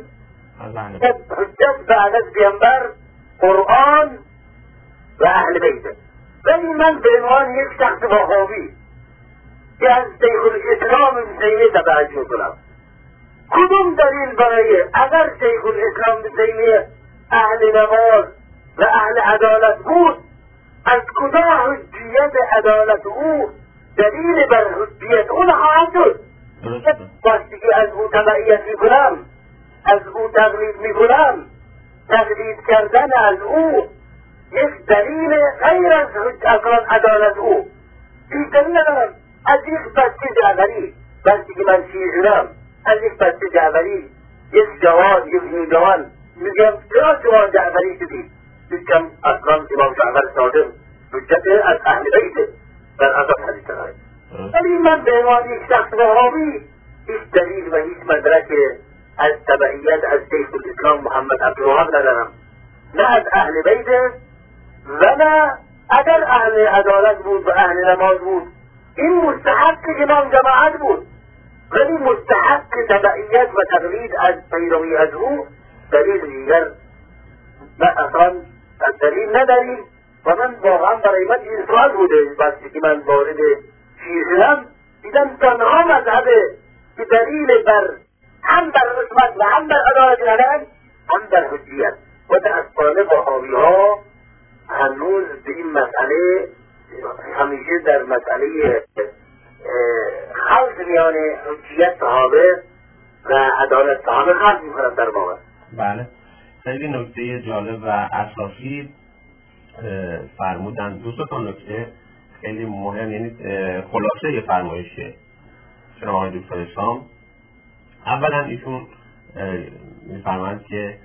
حجت بعد از پیامبر قرآن و اهل بیته. ولی من به عنوان یک شخص وهابی که از شیخ الاسلام ابن تیمیه تبعیت میکنم، کدوم دلیل برای اگر شیخ الاسلام ابن تیمیه اهل نماز و اهل عدالت بود، از کجا حجیت عدالت او دلیل بر حجیت او نخواهد شد؟ وقتی که از او تبعیت میکنم، از او تقلید میکنم، تقلید کردن از او یک دلیل غیر از اصلا عدالت او هیچ دلیل ندارم. از یک بچه جعفری، وقتی که من شیعه شدم، از یک بچه جعفری، یک جوان، یک نوجوان میگم چرا شما جعفری شدید؟ میگم اصلا امام جعفر صادق حجت از اهل بیت در اساس حدیث غلیظ. ولی من به عنوان یک شخص وهابی هیچ دلیل و هیچ مدرک از تبعیت از شیخ الاسلام محمد عبدالوهاب ندارم، نه از اهل بیت و نه اگر اهل عدالت بود و اهل نماز بود، این مستحق امام جماعت بود، ولی مستحق تبعیت و تقلید از پیروی از او دلیل دیگر نه اصلا از دلیل نداریم. و من واقعا برای من این سوال بوده وقتی که من وارد شیعه شدم، دیدم تنها مذهبه که دلیل بر هم بر عصمت و هم بر عدالت ندارد، هم بر حجیت. متاسفانه وهابی‌ها هنوز به این مسئله همیشه در مسئله خلط میان حجیت صحابه و عدالت صحابه خلط میکنن در واقع. بله، خیلی نکته جالب و اساسی فرمودن. دو تا نکته خیلی مهم، یعنی خلاصه فرمایشه جناب آقای دکتر اسلام. اولا ایشون میفرمایند که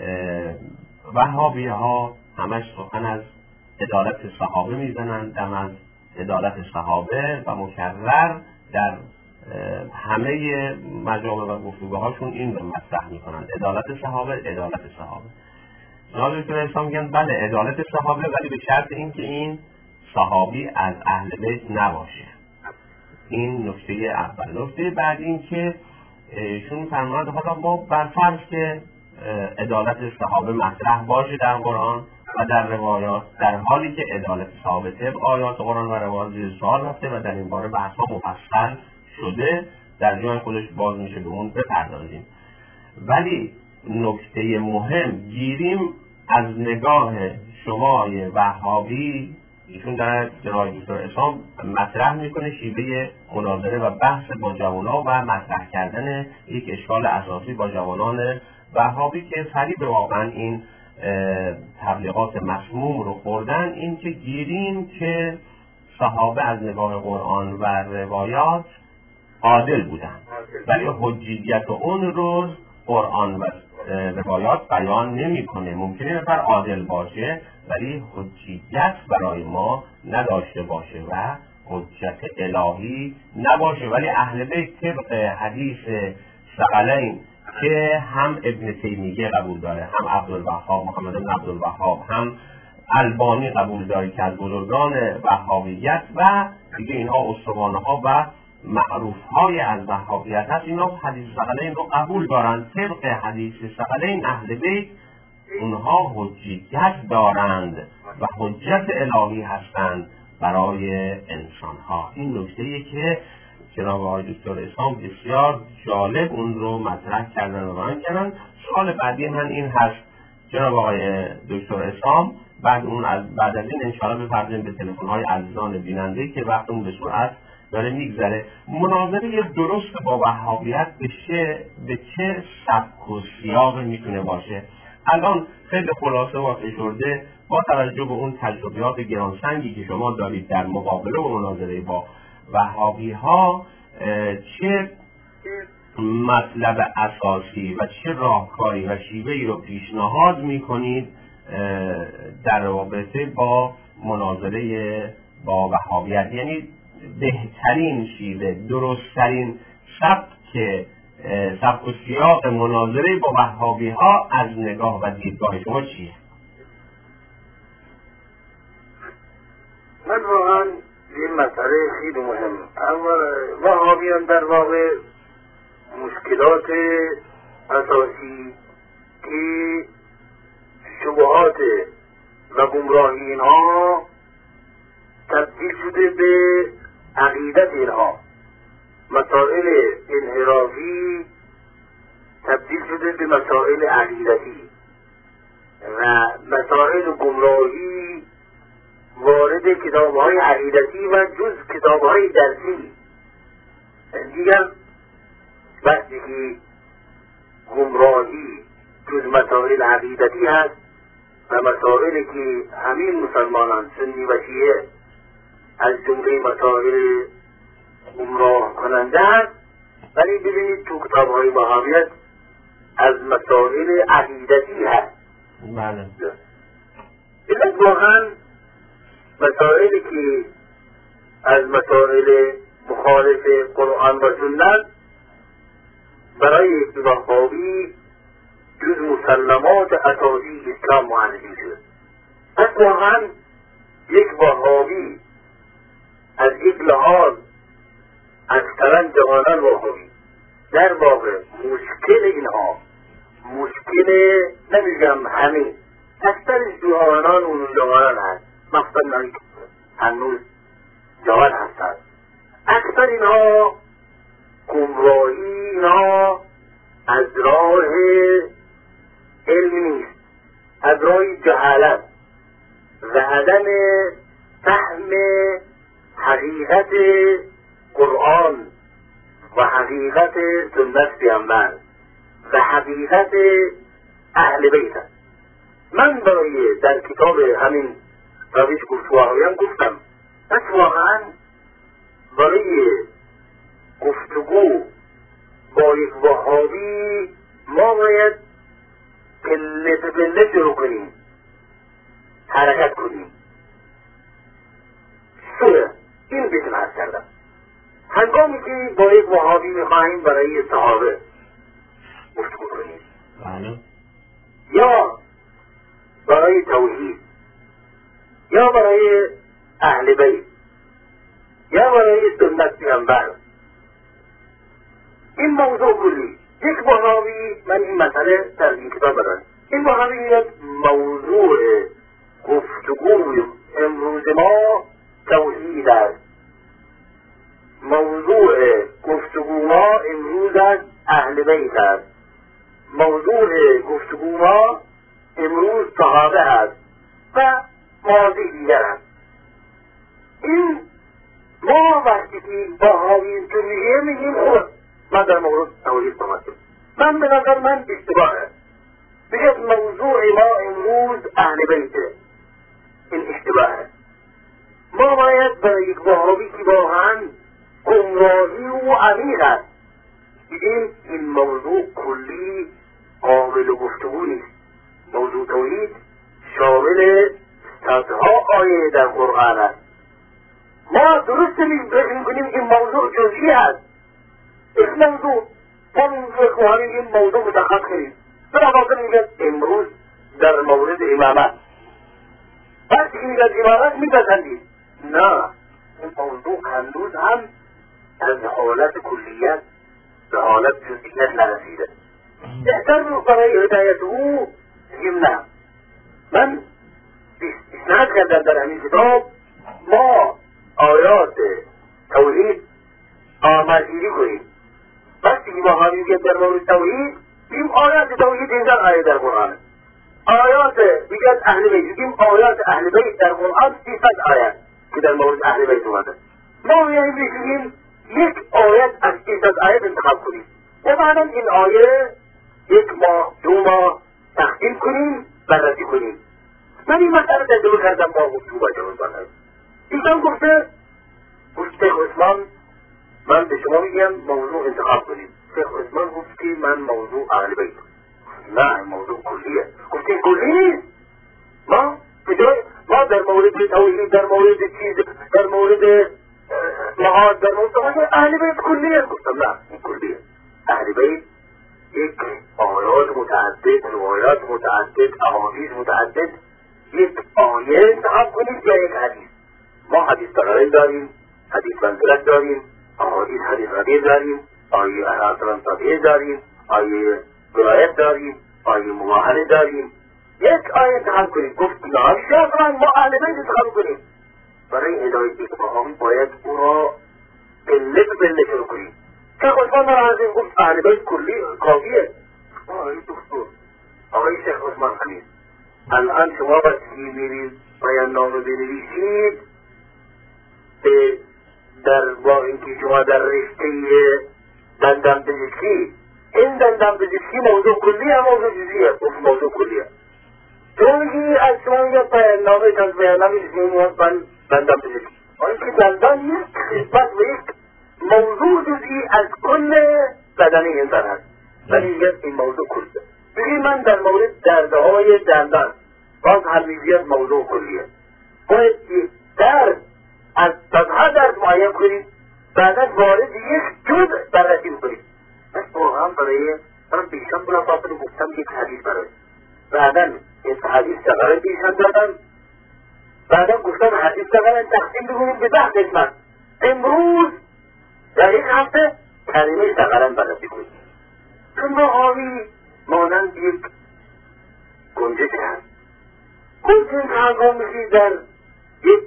وهابی‌ها همش سخن از عدالت صحابه میزنند، دم از عدالت صحابه و مکرر در همه مجامع و گفتگوهاشون این رو مطرح میکنند، عدالت صحابه، عدالت صحابه. جناب دکتر اسلام میگن بله عدالت صحابه، ولی به شرط اینکه این صحابی از اهل بیت نباشه. این نکته اول. نکته بعد این که ایشون فرمودند حالا ما برفرض که عدالت صحابه مطرح باشه در قرآن و در روایات، در حالی که عدالت صحابه طبق آیات قرآن و روایات زیر سوال رفته و در این باره بحث‌ها مفصل شده، در جای خودش باز میشه به اون بپردازیم. ولی نکته مهم گیریم از نگاه شمای وهابی ایشون در جناب دکتر عصام مطرح میکنه شیوه مناظره و بحث با جوانان و مطرح کردن یک اشکال اساسی با جوانان وهابی که فریب واقعا این تبلیغات مسموم رو خوردن، این که گیریم که صحابه از نگاه قرآن و روایات عادل بودن، ولی حجیت اون رو قرآن و روایات بیان نمیکنه. ممکنه نفر عادل باشه ولی حجیت برای ما نداشته باشه و حجت الهی نباشه. ولی اهل بیت طبق حدیث ثقلین که هم ابن تیمیه قبول داره، هم عبدالوهاب محمد بن عبدالوهاب، هم البانی قبول داره که از بزرگان وهابیت و دیگه اینها استوانه ها و معروف های از وهابیت هست، اینا حدیث ثقلین رو قبول دارن. طبق حدیث ثقلین اهل بیت اونها حجیت دارند و حجت الهی هستند برای انسان ها. این نکته‌ای که جناب آقای دکتر عصام بسیار جالب اون رو مطرح کردن و بیان کردن. سوال بعدی من این هست جناب آقای دکتر عصام، بعد از این انشاءالله بپردازیم به تلفن‌های عزیزان بیننده که وقتمون به سرعت داره میگذره. مناظره درست با وهابیت به چه سبک و سیاق میتونه باشه؟ الان خیلی خلاصه و فشرده با توجه به اون تجربیات گرانسنگی که شما دارید در مقابله و مناظره با وهابی ها، چه مطلب اساسی و چه راهکاری و شیوهی رو پیشنهاد میکنید در رابطه با مناظره با وهابیت؟ یعنی بهترین شیوه، درستترین سبک و سیاق مناظره با وهابی ها از نگاه و دیدگاه شما چیه؟ من واقعا این مسئله خیلی مهم. اما وهابیان در واقع مشکلات اساسی که شبهات و گمراهی اینها تبدیل شده به عقیدت اینها، مسائل انحرافی تبدیل شده به مسائل عقیدتی و مسائل گمراهی وارد کتاب‌های عقیدتی و جز کتاب‌های درسی. دیگر وقتی که گمراهی جز مسائل عقیدتی هست و مسائلی که همین مسلمانان سنی و شیعه از جمله مسائل گمراه کننده هست، ولی ببینید تو کتاب‌های وهابیت از مسائل عقیدتی هست. بله. این واقعا مسائلی که از مسائل مخالف قرآن و سنت برای یک وهابی جز مسلمات اساسی اسلام معرفی شده. پس واقعا یک وهابی از یک لحاظ اکثرا جوانان وهابی در واقع مشکل اینها، مشکل نمیگم همه، اکثر جوانان اون جوانان هست، مخصوصا هنوز جوان هستند، اکثر اینها گمراهی اینها از راه علم نیست، از راه جهالت و عدم فهم حقیقت قرآن و حقیقت سنت پیامبر و حقیقت اهل بیت. من برای در کتاب همین روش گفتگوهایم گفتم پس واقعا برای گفتگو با یک وهابی ما باید پله به پله شروع کنیم، حرکت کنیم. این بیتون حرف کردم. هنگامی که با یک وهابی میخواهیم برای صحابه گفتگو کنیم یا برای توحید یا برای اهل بیت یا برای سنت پیامبر، این موضوع کلی یک وهابی، من این مسئله در این کتاب بدارم، این وهابی میاد موضوع گفتگوی امروز ما توحید است، موضوع گفتگو ما امروز از اهل بیت است، موضوع گفتگو ما امروز صحابه است و مواضیع دیگر است. این ما وقتی که با حاوی تو میگیم من در مورد توحید صحبت کنم. من به نظر من اشتباهه. بگه موضوع ما امروز اهل بیته. این اشتباهه. ما باید برای یک وهابی که واقعا گمراهی و عمیق است بگیم این موضوع کلی قابل گفتگو نیست. موضوع توحید شامل صدها آیه در قرآن است. ما درست میکنیم این موضوع جزئی است. این موضوع ما میخواهیم این موضوع متخصص کنیم. برای میگه امروز در مورد امامت وقتی که میگه امامت میپسندید. نه، این موضوع هنوز هم از حالت کلیت به حالت جزئیت نرسیده. بهتر برای هدایت او بگیم نه. من اسناد کردم در همین کتاب ما آیات توحید آمرگیری کنیم. وقتی که ما حالی میگه در مورد توحید بگیم آیات توحید اینجا آیه در قرآن. آیات دیگر اهل بیت بگیم آیات اهل بیت در قرآن 300 آیات که در مورد اهل بیت اومده. ما یعنی بگیم یک آیت از 300 آیات انتخاب کنیم و بعدا این آیه یک ماه دو ماه تقسیم کنیم بررسی کنیم. من این مسئله تجربه کردم با گفتگو با جوانان. ایشان گفته شیخ عثمان من به شما میگم موضوع انتخاب کنید. شیخ عثمان گفت که من موضوع اهل بیت. نه، موضوع کلیه. گفتی کلی نیست. ما در مورد توحید، در مورد چیز، در مورد نهاد، در مورد اهل بیت کلیه. گفتم نه، این کلیه. اهل بیت یک آیات متعدد، روایات متعدد، احادیث متعدد، یک آیه انتخاب کنید یا یک حدیث. ما حدیث دلائل داریم، حدیث منزلت داریم، احادیث حدیث غدیر داریم، آیه احادیث طبیعی داریم، آیه روایت داریم، آیه مواهله داریم. یک آیه انتخاب کنید. گفت نه شیخ ما اهل بیت انتخاب کنیم. برای هدایت یک مقامی باید او را بله بله شروع کنیم. شیخ عثمان را از این گفت اهل بیت کلی کافیه. آقای دکتر، آقای شیخ عثمان حمید، الان شما وقتی میرید بیان نامه بنویسید در با اینکه شما در رشته دندان پزشکی، این دندان پزشکی موضوع کلی یا موضوع جزئیه؟ موضوع کلیه. چون از شما یک بیان نامه از بیان نامه من دندان پزشکی، اینکه دندان یک خدمت و یک موضوع جزئی از کل بدن انسان هست. ولی این موضوع کلیه. بگی من در مورد دردهای دندان باز همیزیت موضوع کلیه. باید درد از صدها درد معین کنید، بعدا وارد یک جزء بررسی کنید. بس واقعا برای من بیشتر بلا فاصله گفتم یک حدیث برای بعدا این حدیث سقرن بیشتر دادم، بعدا گفتم حدیث سقرن تقسیم بکنیم به 10 قسمت. امروز در یک هفته کلمه سقرن بررسی کنید. چون ما آنی مانند یک گنجش هست. گنجش هنگامی در یک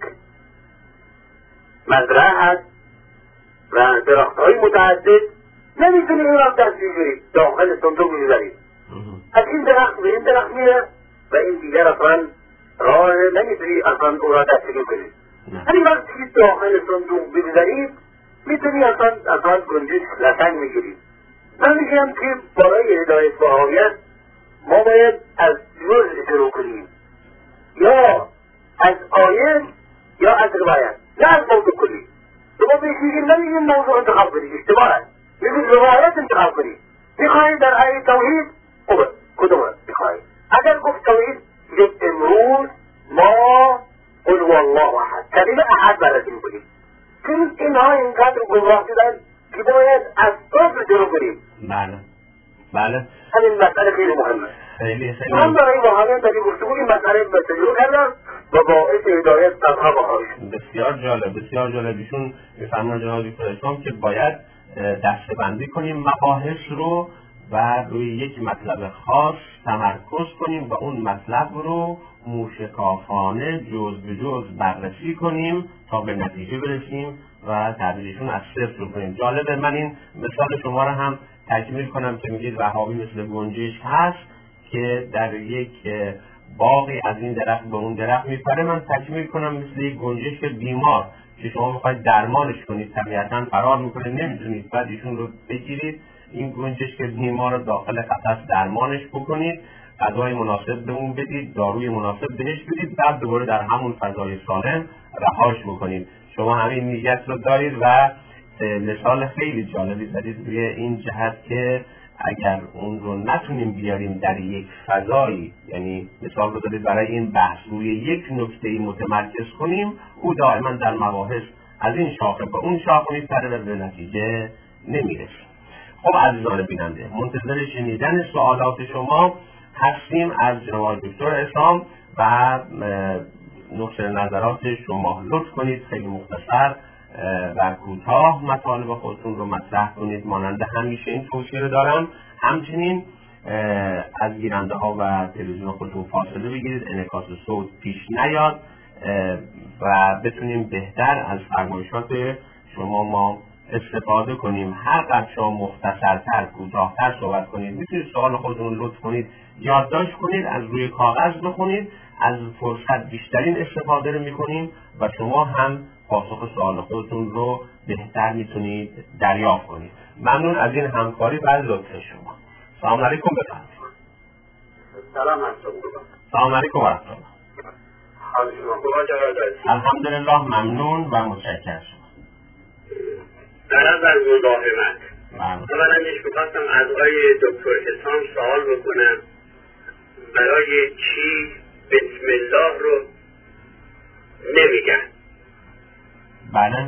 مزرعه هست و درختهای متعدد نمیتونی این را دست بگیرید، داخل صندوق بگذارید. از این درخت به این درخت میره و این دیگر اصلا راه نمیتونی اصلا او را دست بگیرید. ولی وقتی داخل صندوق بگذارید میتونی اصلا گنجش لسنگ میگیرید. من میگم که برای هدایت و حاویت ما باید از جزء شروع کنیم، یا از آیه یا از روایت، نه از موضوع کلی. شما بگیم نمیگیم موضوع انتخاب کنید، اشتباه است. میگیم روایت انتخاب کنید. میخواهید در آیه توحید خوبه، کدوم میخواهید؟ اگر گفت توحید یک امروز ما قل هو الله احد، کلمه احد بررسی میکنیم. چون اینها اینقدر گمراه شدن که باید از اصل شروع کنیم. بله. همین مسئله خیلی مهمه. خیلی من برای واقعا در این گفتگو این مسئله تجربه کردم و باعث هدایت صدها بهایی شد. بسیار جالب. ایشون میفرمایند جناب دکتر اسلام که باید دسته‌بندی کنیم مباحث رو و روی یک مطلب خاص تمرکز کنیم و اون مطلب رو موشکافانه جز به جز بررسی کنیم تا به نتیجه برسیم و تحلیلشون از صفر شروع کنیم. جالبه. من این مثال شما رو هم تکمیل کنم که میگید وهابی مثل گنجشک هست که در یک باقی از این درخت به اون درخت میپره. من تکمیل کنم مثل یک گنجشک بیمار که شما میخواید درمانش کنید طبیعتاً فرار میکنه نمیتونید، بعد ایشون رو بگیرید، این گنجشک بیمار رو داخل قفس درمانش بکنید، غذای مناسب به اون بدید، داروی مناسب بهش بدید، بعد دوباره در همون فضای سالم رهاش بکنید. شما همین نیت رو دارید و مثال خیلی جالبی زدید روی این جهت که اگر اون رو نتونیم بیاریم در یک فضایی، یعنی مثال رو دارید برای این بحث روی یک نکته‌ای متمرکز کنیم، او دائما در مباحث از این شاخه به اون شاخه میپره و به نتیجه نمیرسیم. خب عزیزان بیننده، منتظر شنیدن سوالات شما هستیم از جناب دکتر اسلام و نقطه نظرات شما. لطف کنید خیلی مختصر و کوتاه مطالب خودتون رو مطرح کنید. مانند همیشه این توصیه رو دارم. همچنین از گیرنده ها و تلویزیون خودتون فاصله بگیرید، انعکاس صوت پیش نیاد و بتونیم بهتر از فرمایشات شما ما استفاده کنیم. هر قدر شما مختصرتر کوتاهتر صحبت کنید، میتونید سوال خودتون لطف کنید یادداشت کنید، از روی کاغذ بخونید، از فرصت بیشترین استفاده رو میکنیم و شما هم پاسخ سوال خودتون رو بهتر میتونید دریافت کنید. ممنون از این همکاری و لطف شما. سلام علیکم. بفرمایید. سلام علیکم. سلام علیکم و رحمت الله. حال شما خوبه؟ الحمدلله، ممنون و متشکرم شما. درز از مزاحمت. اولا میخواستم از آقای دکتر اسلام سوال بکنم، برای چی بسم الله رو نمیگن؟ بله.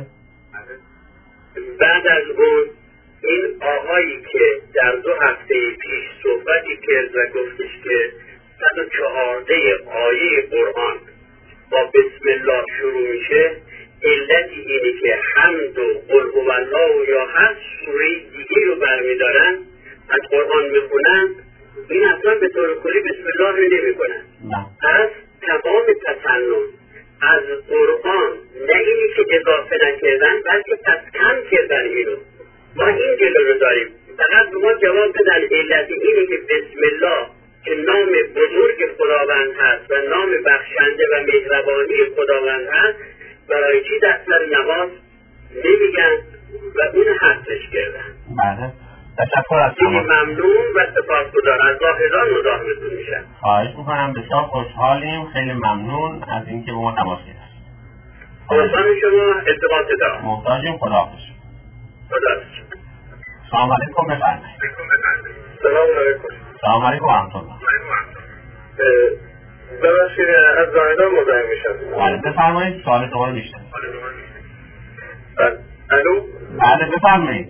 بعد از اون این آقایی که در 2 هفته پیش صحبتی کرد و گفتش که 114 آیه قرآن با بسم الله شروع میشه، علتی اینه که حمد و قل هو الله یا هر سوره دیگه رو برمیدارن از قرآن میخونن، این اصلا به طور کلی بسم الله رو نمیکنن. از تمام تسنن از قرآن نه اینی که اضافه نکردن بلکه پس کم کردن اینو. ما این جلو رو داریم. فقط ما جواب بدن علت اینه که بسم الله که نام بزرگ خداوند هست و نام بخشنده و مهربانی خداوند هست، برای چی در سر نماز نمیگن و اون حذفش کردن. بله. تشکر از شما. ممنون و سپاسگزار. از زاهدان مزاحمتون میشم. خواهش میکنم، بسیار خوشحالیم. خیلی ممنون از اینکه به ما تماس گرفتید. خواهشان شما ارتباط دارم. محتاجیم. خداحافظ. خداحافظ. سلام علیکم. بفرمایید. سلام علیکم. سلام علیکم و رحمت الله. ببخشید از زاهدان مزاحم میشم. بله بفرمایید، سوال شما رو میشنوم. الو. بله بفرمایید.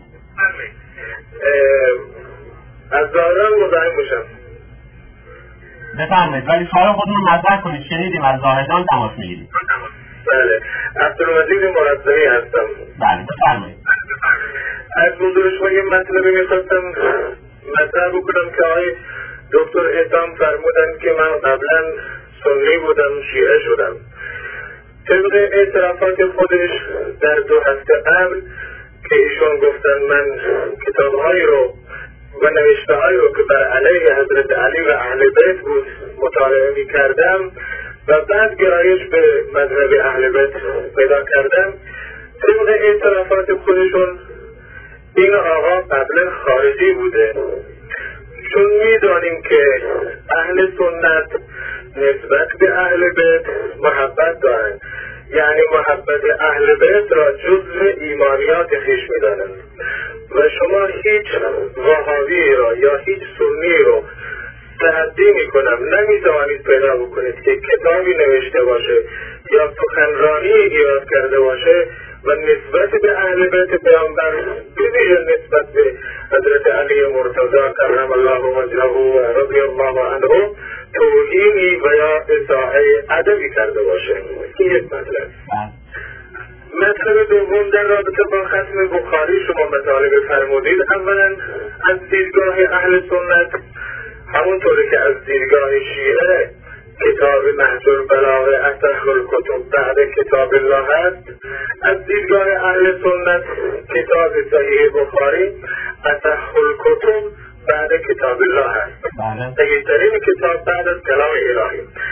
از زاهدان مزاحم میشم. بفرمایید، ولی سوال خودتون رو مطرح کنید. شنیدیم از زاهدان تماس میگیرید. بله، عبدالمجید مرزمی هستم. بله بفرمایید. از حضور شما یه مطلبی میخواستم مطرح بکنم که آقای دکتر اسلام فرمودن که من قبلا سنی بودم شیعه شدم. طبق اعترافات خودش در 2 هفته قبل که ایشون گفتن من کتابهایی رو و نوشته‌هایی رو که بر علیه حضرت علی و اهل بیت بود مطالعه می‌کردم و بعد گرایش به مذهب اهل بیت پیدا کردم. طبق اعترافات خودشون این آقا قبلا خارجی بوده، چون میدانیم که اهل سنت نسبت به اهل بیت محبت دارند، یعنی محبت اهل بیت را جزء ایمانیات خویش میدانند و شما هیچ وهابی را یا هیچ سنی رو تحدی میکنم نمیتوانید پیدا بکنید که کتابی نوشته باشه یا سخنرانی ایراد کرده باشه و نسبت به اهل بیت پیامبر بویژه نسبت به حضرت علی مرتضی کرم الله وجهه و رضی الله عنه توهینی و یا اساءه ادبی کرده باشه. این یک مطلب. مطلب دوم در رابطه با ختم بخاری شما مطالب فرمودید. اولا از دیدگاه اهل سنت همونطوری که از دیدگاه شیعه کتاب نهج البلاغه اصح الکتب بعد کتاب الله هست، از دیدگاه اهل سنت کتاب صحیح بخاری اصح الکتب بعد کتاب الله هست، صحیح‌ترین کتاب بعد از کلام الهی.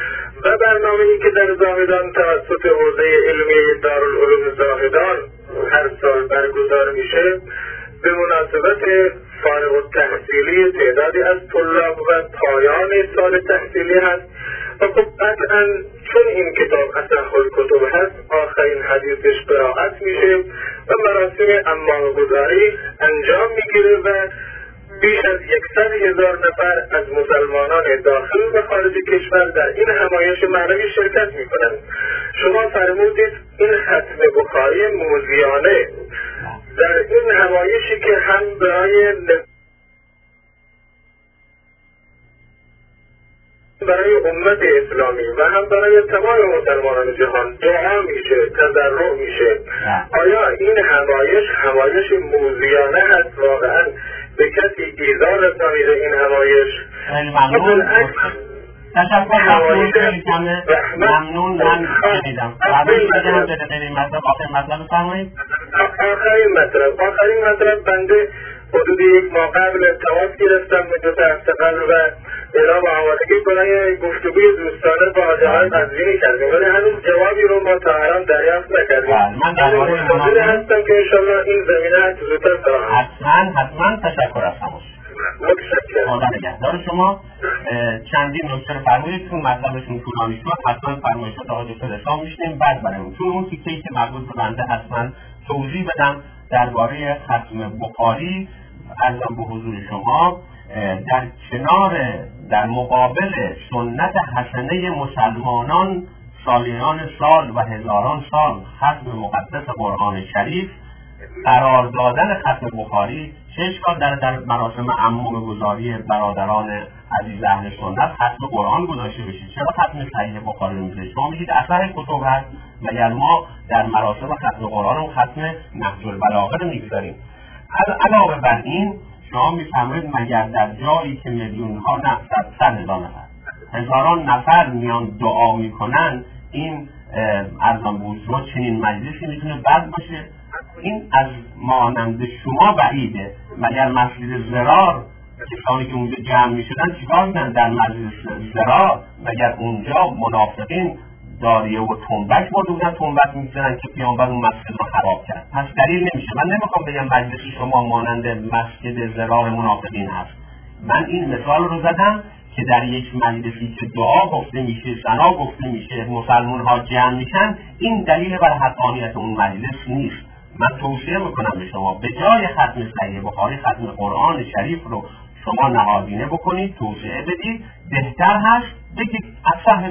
و برنامه‌ای که در زاهدان توسط حوزه علمی دارالعلوم زاهدان هر سال برگزار میشه به مناسبت فارغ التحصیلی تعدادی از طلاب و پایان سال تحصیلی هست و خب قطعا چون این کتاب اصح الکتب هست آخرین حدیثش قرائت میشه و مراسم عمالگذاری انجام میگیره و بیش از 100,000 نفر از مسلمانان داخل و خارج کشور در این همایش معنوی شرکت میکنند. شما فرمودید این ختم بخاری موذیانه در این همایشی که هم برای امت اسلامی و هم برای تمام مسلمانان جهان دعا میشه، تضرع میشه، آیا این همایش موذیانه هست واقعا به کسی ایذا رسانیده این همایش؟ ممنون. من شنیدم آخرین مطلب بنده حدود یک ماه قبل تماس گرفتم به 2 هفته قبل و اعلام آمادگی برای گفتگوی دوستانه با حاجی‌های قزوینی کردیم ولی هنوز جوابی رو ما تا الان دریافت نکردیم. من منتظر هستم که انشاءالله این زمینه زودتر فراهم. حتما تشکر از شما. متشکرم. خدا نگهدار شما. چندین نکته فرمودید چون مطلبشون طولانی شد حتما فرمایشات آقای دکتر اسلام میشنیم بعد برامون چون اون تیکه‌ای که مربوط به بنده حتما توضیح بدم درباره ختم بخاری ارزم به حضور شما در مقابل سنت حسنه مسلمانان سالیان سال و هزاران سال ختم مقدس قرآن شریف قرار دادن ختم بخاری چه اشکال در مراسم عموم گذاری برادران عزیز اهل سنت ختم قرآن گذاشته بشه؟ چرا ختم صحیح بخاری رو میذارید؟ شما میگید اثر کتب هست مگر ما در مراسم ختم قرآن و ختم نهج البلاغه رو میگذاریم؟ علاوه بر این شما میفرمایید مگر در جایی که میلیون ها نه 100,000 نفر هزاران نفر میان دعا میکنن این ارزان بوجود چنین مجلسی میتونه بد باشه؟ این از مانند شما بعیده. مگر مسجد زرار کسانی که اونجا جمع میشدن چیکار میکنن در مسجد زرار؟ مگر اونجا منافقین داریه و تنبک بودن تنبک میزنن که پیامبر اون مسجد رو خراب کرد؟ پس دلیل نمیشه. من نمیخوام بگم مجلس شما مانند مسجد زرار منافقین هست. من این مثال رو زدم که در یک مجلسی که دعا گفته میشه، ثنا گفته میشه، مسلمان ها جمع میشن، این دلیل بر حقانیت اون مجلس نیست. من توصیه میکنم به شما به جای ختم صحیح بخاری ختم قرآن شریف رو شما نهادینه بکنید، توصیه بدید. بهتر هست بگید اصح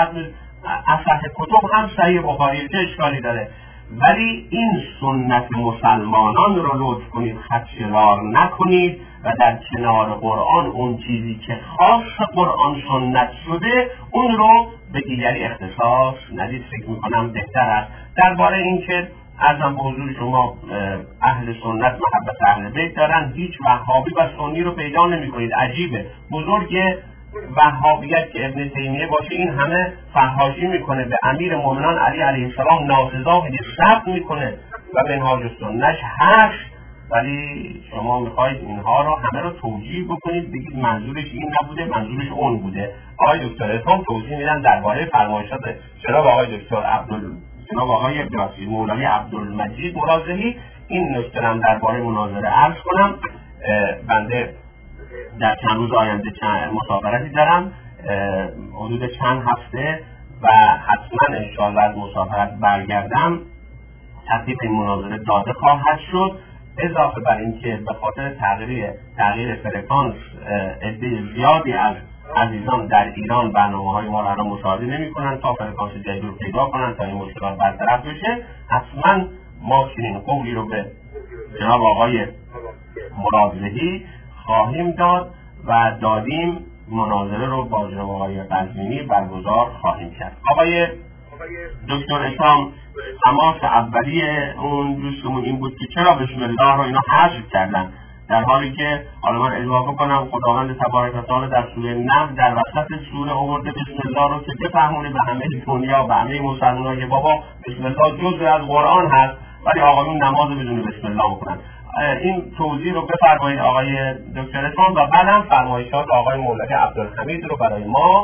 کتب هم صحیح بخاری، چه اشکالی داره؟ ولی این سنت مسلمانان رو لطف کنید خدشه‌دار نکنید و در کنار قرآن اون چیزی که خاص قرآن سنت شده اون رو به دیگری اختصاص ندید. فکر میکنم بهتر است. درباره این که ارزم به حضور شما اهل سنت محبت اهل بیت دارن، هیچ وهابی و سنی رو پیدا نمی‌کنید. عجیبه. بزرگ وهابیت که ابن تیمیه باشه این همه فحاشی میکنه به امیر مومنان علی علیه السلام، ناسزا سب میکنه و منهاج السنت هست، ولی شما میخواید اینها رو همه رو توجیه بکنید، بگید منظورش این نبوده منظورش اون بوده. آقای دکتر اسلام توضیح میدن درباره فرمایشات جناب آقای دکتر جناب آقای مولوی عبدالمجید مرازحی. این نکته هم درباره مناظره عرض کنم. بنده در چند روز آینده مسافرتی دارم، حدود چند هفته، و حتما انشاءالله از مسافرت برگردم ترتیب این مناظره داده خواهد شد. اضافه بر این که به خاطر تغییر فرکانس عده زیادی از عزیزان در ایران برنامه‌های ما را مشاهده نمی‌کنند تا فرکانس جدید رو پیدا کنند تا این مشکلات برطرف بشه. حتما ما چنین قولی رو به جناب آقای مرازحی خواهیم داد و دادیم. مناظره رو با جناب آقای قزوینی برگزار خواهیم کرد. آقای دکتر اسلام، تماس اولیه اون دوستمون این بود که چرا بسم الله رو اینا حذف کردن، در حالی که حالا من اضافه کنم خداوند تبارک و تعالی در سوره نمل در وسط سوره آورده بسم الله رو که بفهمونه به همه دنیا به همه مسلمان‌ها که بابا بسم الله جزء از قرآن هست، ولی آقایون نماز بدون بسم الله میکنن. این توضیح رو بفرمایید آقای دکتر اسلام و بعدم فرمایشات آقای مولوی عبدالحمید رو برای ما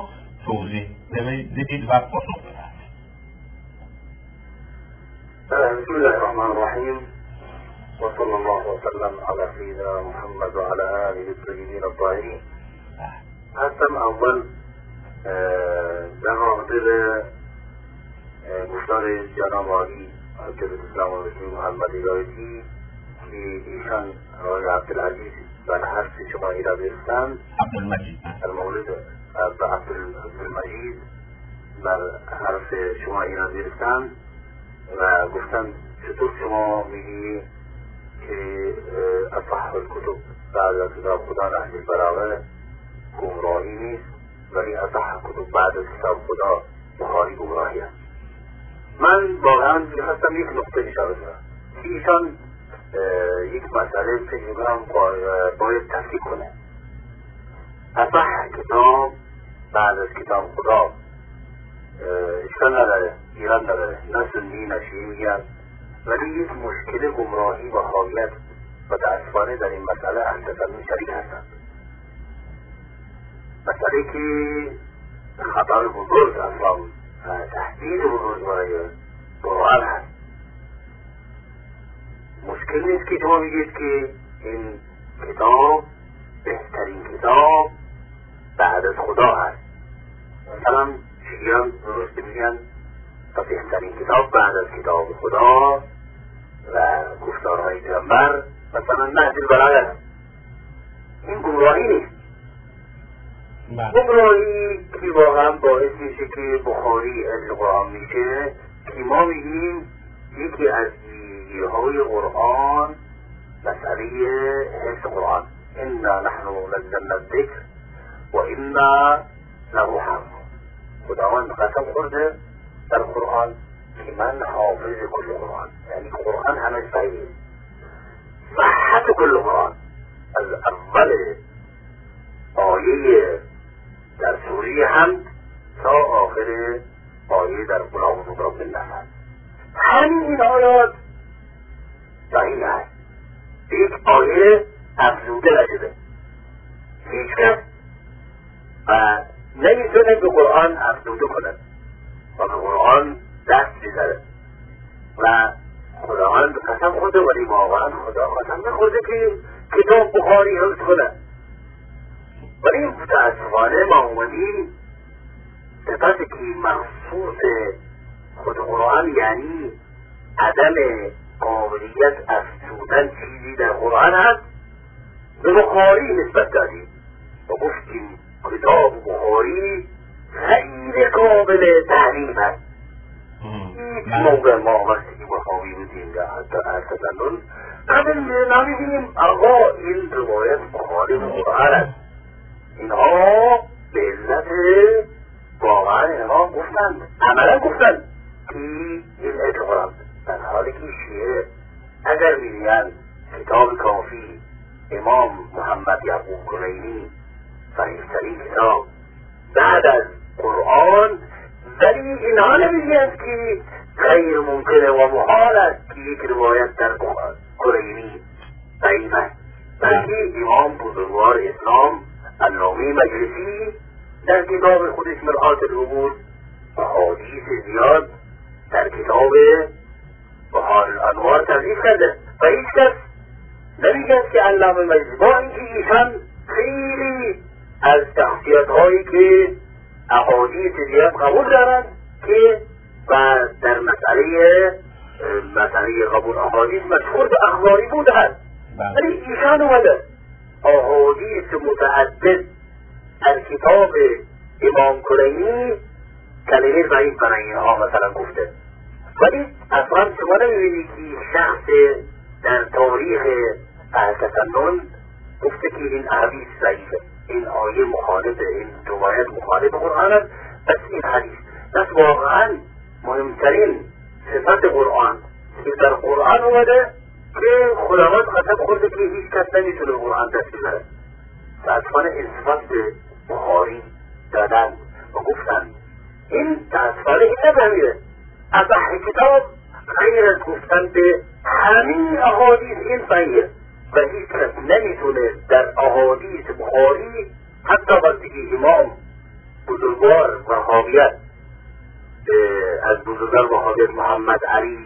توضیح بدید و پاسخ بدهید. بسم الله الرحمن الرحیم و صلی الله وسلم علی سیدنا محمد و علی آله الطیبین الطاهرین. هستم اول در رابطه به گفتار جناب عالی حجت الاسلام و رسول محمد هدایتی که ایشان آقای عبدالعزیز بر حرف شما ایراد گرفتند، در مورد عبدالمجید بر حرف شما ایراد گرفتند و گفتند چطور شما میگی که اصح الکتب بعد از کتاب خدا نهج البلاغه گمراهی نیست، ولی اصح کتب بعد از کتاب خدا بخاری گمراهی است. من واقعا میخواستم یک نقطه اشاره کنم که ایشان یک مسئله فکر میکنم باید تفکیک کنه. اصح کتاب بعد از کتاب خدا اشکال نداره، ایران نداره، نه سنی نه شیعی میگن، ولی یک مشکل گمراهی و حاویت و متاسفانه در این مسئله اهل تسنن شریک هستند. مسئله که خطر بزرگ اصلا تهدید بزرگ برای قرآن هست. مشکل نیست که شما بگید که این کتاب بهترین کتاب بعد از خدا هست. مثلا شیعیان درست میگن بهترین کتاب بعد از کتاب خدا و گفتارهای پیامبر مثلا نهج البلاغه هست. این گمراهی نیست. گمراهی که واقعا باعث میشه که بخاری از قرآن میشه که ما میگیم یکی از ویژگی‌های قرآن مسئله حفظ قرآن، انا نحن نزلنا الذکر و انا له حافظون. خداوند قسم خورده در قرآن که من حافظ کل قرآن، یعنی قرآن همه صحیح، صحت کل قرآن از اول آیه در سوره حمد تا آخر آیه در قل اعوذ برب الناس، همین این آیات صحیح است. یک آیه افزوده نشده. هیچ کس نمیتونه به قرآن افزوده کنه و به قرآن دست بزنه و خداوند قسم خورده، ولی واقعا خدا قسم نخورده که کتاب بخاری حفظ کنه. ولی متاسفانه ما اومدیم صفت که مخصوص خود قرآن یعنی عدم قابلیت افزودن چیزی در قرآن هست به بخاری نسبت دادیم و گفتیم کتاب بخاری خیلی قابل تحریم هست. هیچ موقع ما وقتی که بخاری بودیم در تسنن قبل نمیدیم آقا این روایت بخاری به قرآن است. اینها به علت واقعا اینها گفتند، عملا گفتند که این اعتقاد، در حالی که شیعه اگر میگن کتاب کافی امام محمد یعقوب کلینی صحیح‌ترین کتاب بعد از قرآن، ولی اینها نمیگن که غیر ممکنه و محال است که یک روایت در کلینی ضعیف است، بلکه امام بزرگوار اسلام علامه مجلسی در کتاب خودش مرآت العقول احادیث زیاد در کتاب بهار الانوار تضعیف کرده و هیچ کس نمیگن که علامه مجلسی با اینکه ایشان خیلی از تحصیلات هایی که احادیث زیاد قبول دارند که و در مسئله قبول احادیث مشهور به اخباری بوده است، ولی ایشان اومده احادیث متعدد از کتاب امام کلینی کلمه ضعیف برای اینها مثلا گفته، ولی اصلا شما نمیبینی که شخص در تاریخ اهل تسنن گفته که این حدیث ضعیفه، این آیه مخالفه، این روایت مخالف قرآن است، بس این حدیث بس واقعا مهمترین صفت قرآن که در قرآن اومده که خداوند قسم خورده که هیچ کس نمیتونه قرآن دست بزنه. متاسفانه این صفت به بخاری دادن و گفتن این متاسفانه این نفهمیده. اصح کتاب غیر از گفتن به همین احادیث این صحیحه و هیچ کس نمیتونه در احادیث بخاری حتی وقتی که امام بزرگوار وهابیت از بزرگان وهابیت محمد علی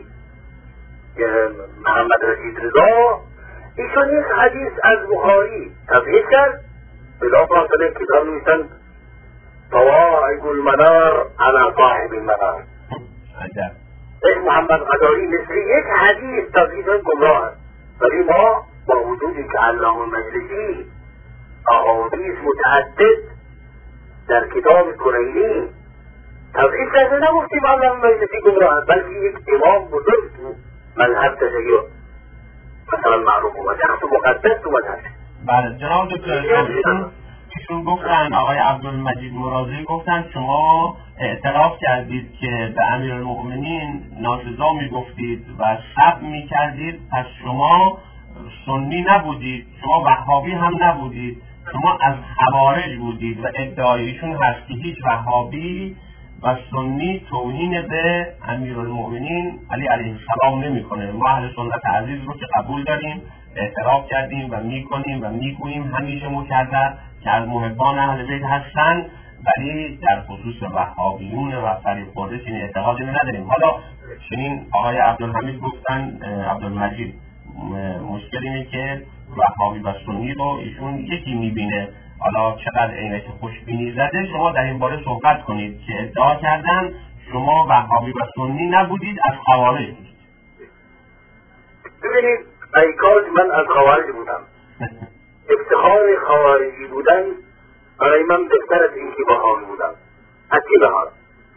محمد رشید رضا، ایشان یک حدیث از بخاری تضعیف کرد، بلا فاصله کتاب نوشتن طوائق المنار على صاحب المنار. یک محمد قداری مثل یک حدیث تضعیف گمراه است، ولی ما با وجودی که علامه مجلسی احادیث متعدد در کتاب کنینی تضعیف کرده، نگفتیم علامه مجلسی گمراه است، بلکه یک امام بزرگ تو مذهب تشیع مثلا معروف و شخص مقدس تو مذهب. بله جناب دکتر، ایشون گفتن، آقای عبدالمجید مرازی گفتن شما اعتراف کردید که به امیرالمؤمنین ناسزا میگفتید و شب میکردید، پس شما سنی نبودید، شما وهابی هم نبودید، شما از خوارج بودید و ادعایشون هست که هیچ وهابی و سنی توهین به امیرالمؤمنین علی علیه السلام نمیکنه. ما اهل سنت عزیز رو که قبول داریم، اعتراف کردیم و میکنیم و میگوییم همیشه مکرر که از محبان اهل بیت هستن، ولی در خصوص وهابیون و فریب خورده چنین اعتقادی نداریم. حالا چنین آقای عبدالحمید گفتن، عبدالمجید، مشکل اینه که وهابی و سنی رو ایشون یکی میبینه. حالا چقدر عینک خوشبینی زده، شما در این باره صحبت کنید که ادعا کردن شما وهابی و سنی نبودید، از خوارج بودید. ببینید ای کاش من از خوارج بودم. افتخار خوارجی بودن برای من بهتر از اینکه وهابی بودم. از چه لحاظ؟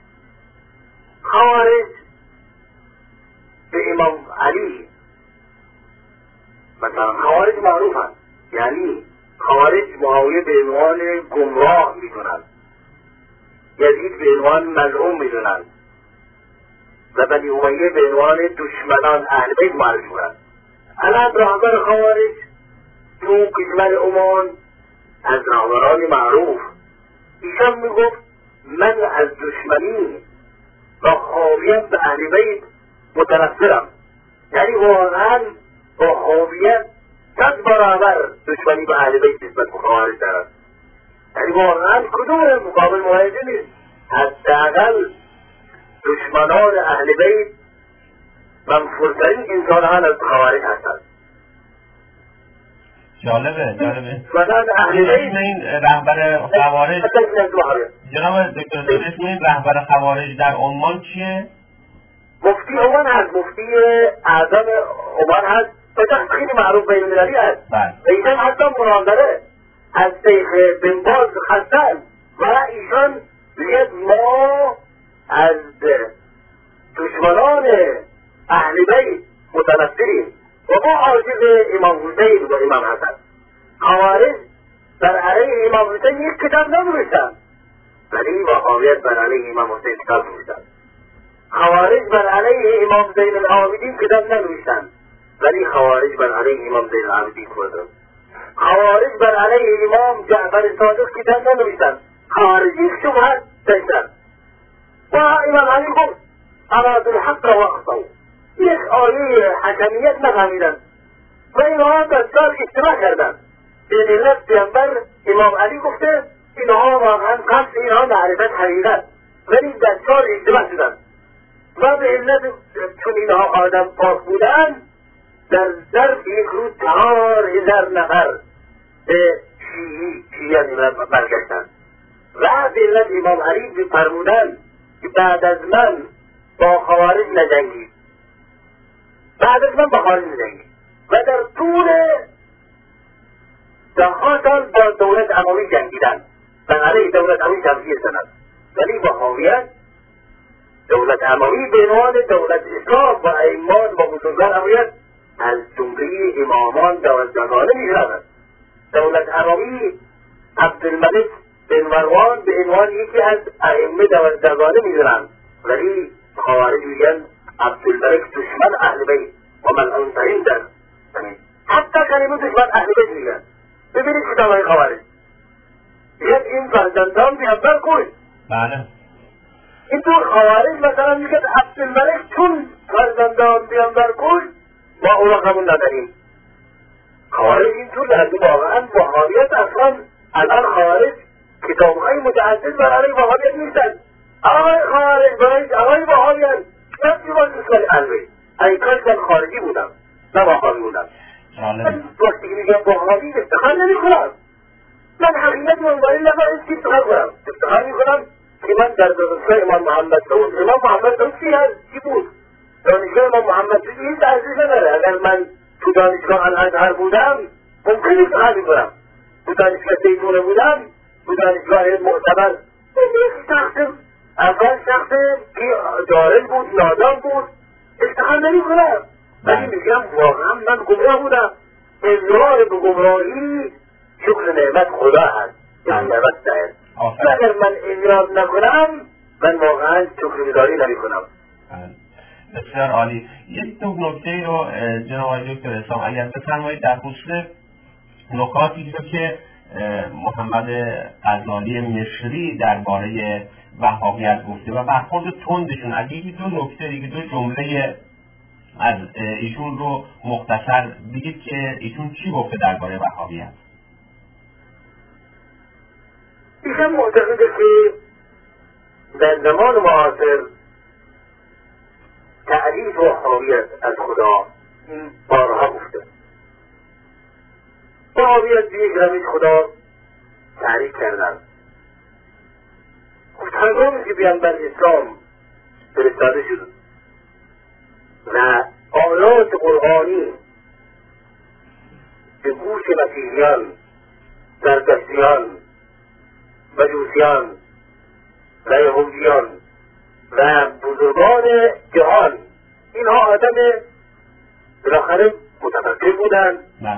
خوارج به امام علی مثلا خوارج معروفند، یعنی خوارج معاویه به عنوان گمراه میدونند، یزید به عنوان ملعون میدونند و بنی امیه به عنوان دشمنان اهل بیت معرفی کنند. الان رهبر خوارج تو کشور عمان از رهبران معروف، ایشان میگفت من از دشمنی و خوابیت به اهل بیت متنفرم، یعنی واقعا با خوابیت 100 برابر دشمنی به اهل بیت نسبت به خوارج دارد. یعنی واقعا کدوم مقابل معاهده نیست، حداقل دشمنان اهل بیت منفورترین انسانان از خوارج هستند. جالبه. مثلا اهل بیت این رهبر خوارج، جناب دکتر، اسم این رهبر خوارج در عمان چیه؟ مفتی عمان هست، مفتی اعظم عمان هست، بسیار خیلی معروف بین المللی هست. ایشان حتی مناظره از شیخ بن باز خواستن و ایشان میگه ما از دشمنان اهل بیت متنفریم و ما عاشق امام حسین و امام حسن. خوارج بر علیه امام حسین یک کتاب ننوشتن، ولی وهابیت بر علیه امام حسین کتاب نوشتن. خوارج بر علیه امام زین العابدین کتاب ننوشتن، ولی خوارج بر علیه امام زین العابدین کردن. خوارج بر علیه امام جعفر صادق کتاب ننوشتن، خوارجی شبهت داشتن. و امام علی گفت ارادوا الحق و اخطأوا، یک آیه حکمیت نفهمیدن و اینها دستار اشتباه کردن. به ملت پیامبر امام علی گفته اینها واقعا قصد اینها معرفت حقیقت، ولی دستار اشتباه شدن و به علت چون اینها آدم پاک بودن در ظرف یک روز 4000 نفر به شیعیان برگشتن و به علت امام علی فرمودن که بعد از من با خوارج نجنگید، بعد از من با خوارج نجنگید و در طول 10 سال با دولت اموی جنگیدن، بر علیه دولت اموی تفسیر زدن، ولی وهابیت دولت اموی به عنوان دولت اسلام و ائمان و بزرگان امویت از جمله امامان دوازدگانه می‌شناسند. دولت اموی عبدالملک بن مروان به عنوان یکی از ائمه دوازدگانه می‌دونند، ولی خوارج میگن عبدالملک دشمن اهل بیت و ملعون‌ترین در زمین. حتی کلمه دشمن اهل بیت میگن. ببینید کتاب‌های خوارج یک این فرزندان پیامبر کشت. بله. اینطور خوارج مثلا میگه عبدالملک چون فرزندان پیامبر کشت ما او را قبول نداریم. خوارج اینطور لازم واقعا وهابیت اصلا الان خوارج کتاب‌های متعدد برای وهابیت نیستن. آقای خارج برای آقای وهابیت نفسی باید مسئله علوی این کاری من خارجی بودم نه وهابی بودم. من وقتی که میگم وهابی افتخار نمی‌کنم. من حقیقت منباری نفر اسکی افتخار کنم. افتخار می‌کنم که من در دانشگاه امام محمد سعود چی هست؟ چی بود؟ دانشگاه امام محمد سعود هیچ ارزش نداره. اگر من تو دانشگاه الازهر بودم ممکن افتخار می‌کنم. تو دانشگاه زیتونه بودم تو دانشگاه معتبر اول شخص که جاهل بود نادان بود افتخار نمی‌کنم. ولی میگم واقعا من گمراه بودم. اظهار به گمراهی شکر نعمت خدا هست یعنی نعمت دهد. اگر من اظهار نکنم من واقعا شکرگزاری نمی‌کنم. بسیار عالی. یک دو نکته رو جناب آقای دکتر اسلام اگر بفرمایید در خصوص نکاتی رو که محمد غزالی مصری درباره وهابیت گفته و برخورد تندشون، اگه یکی دو نکته دیگه دو جمله از ایشون رو مختصر بگید که ایشون چی گفته درباره وهابیت. ایشون معتقده که در زمان معاصر تعریف وهابیت از خدا این بارها گفته. وهابیت به یک روش خدا تعریف کردن. هنگامی که پیامبر اسلام فرستاده شد و آیات قرآنی به گوش مسیحیان، زرتشتیان، مجوسیان و یهودیان و بزرگان جهان، اینها آدم بالاخره متفکر بودند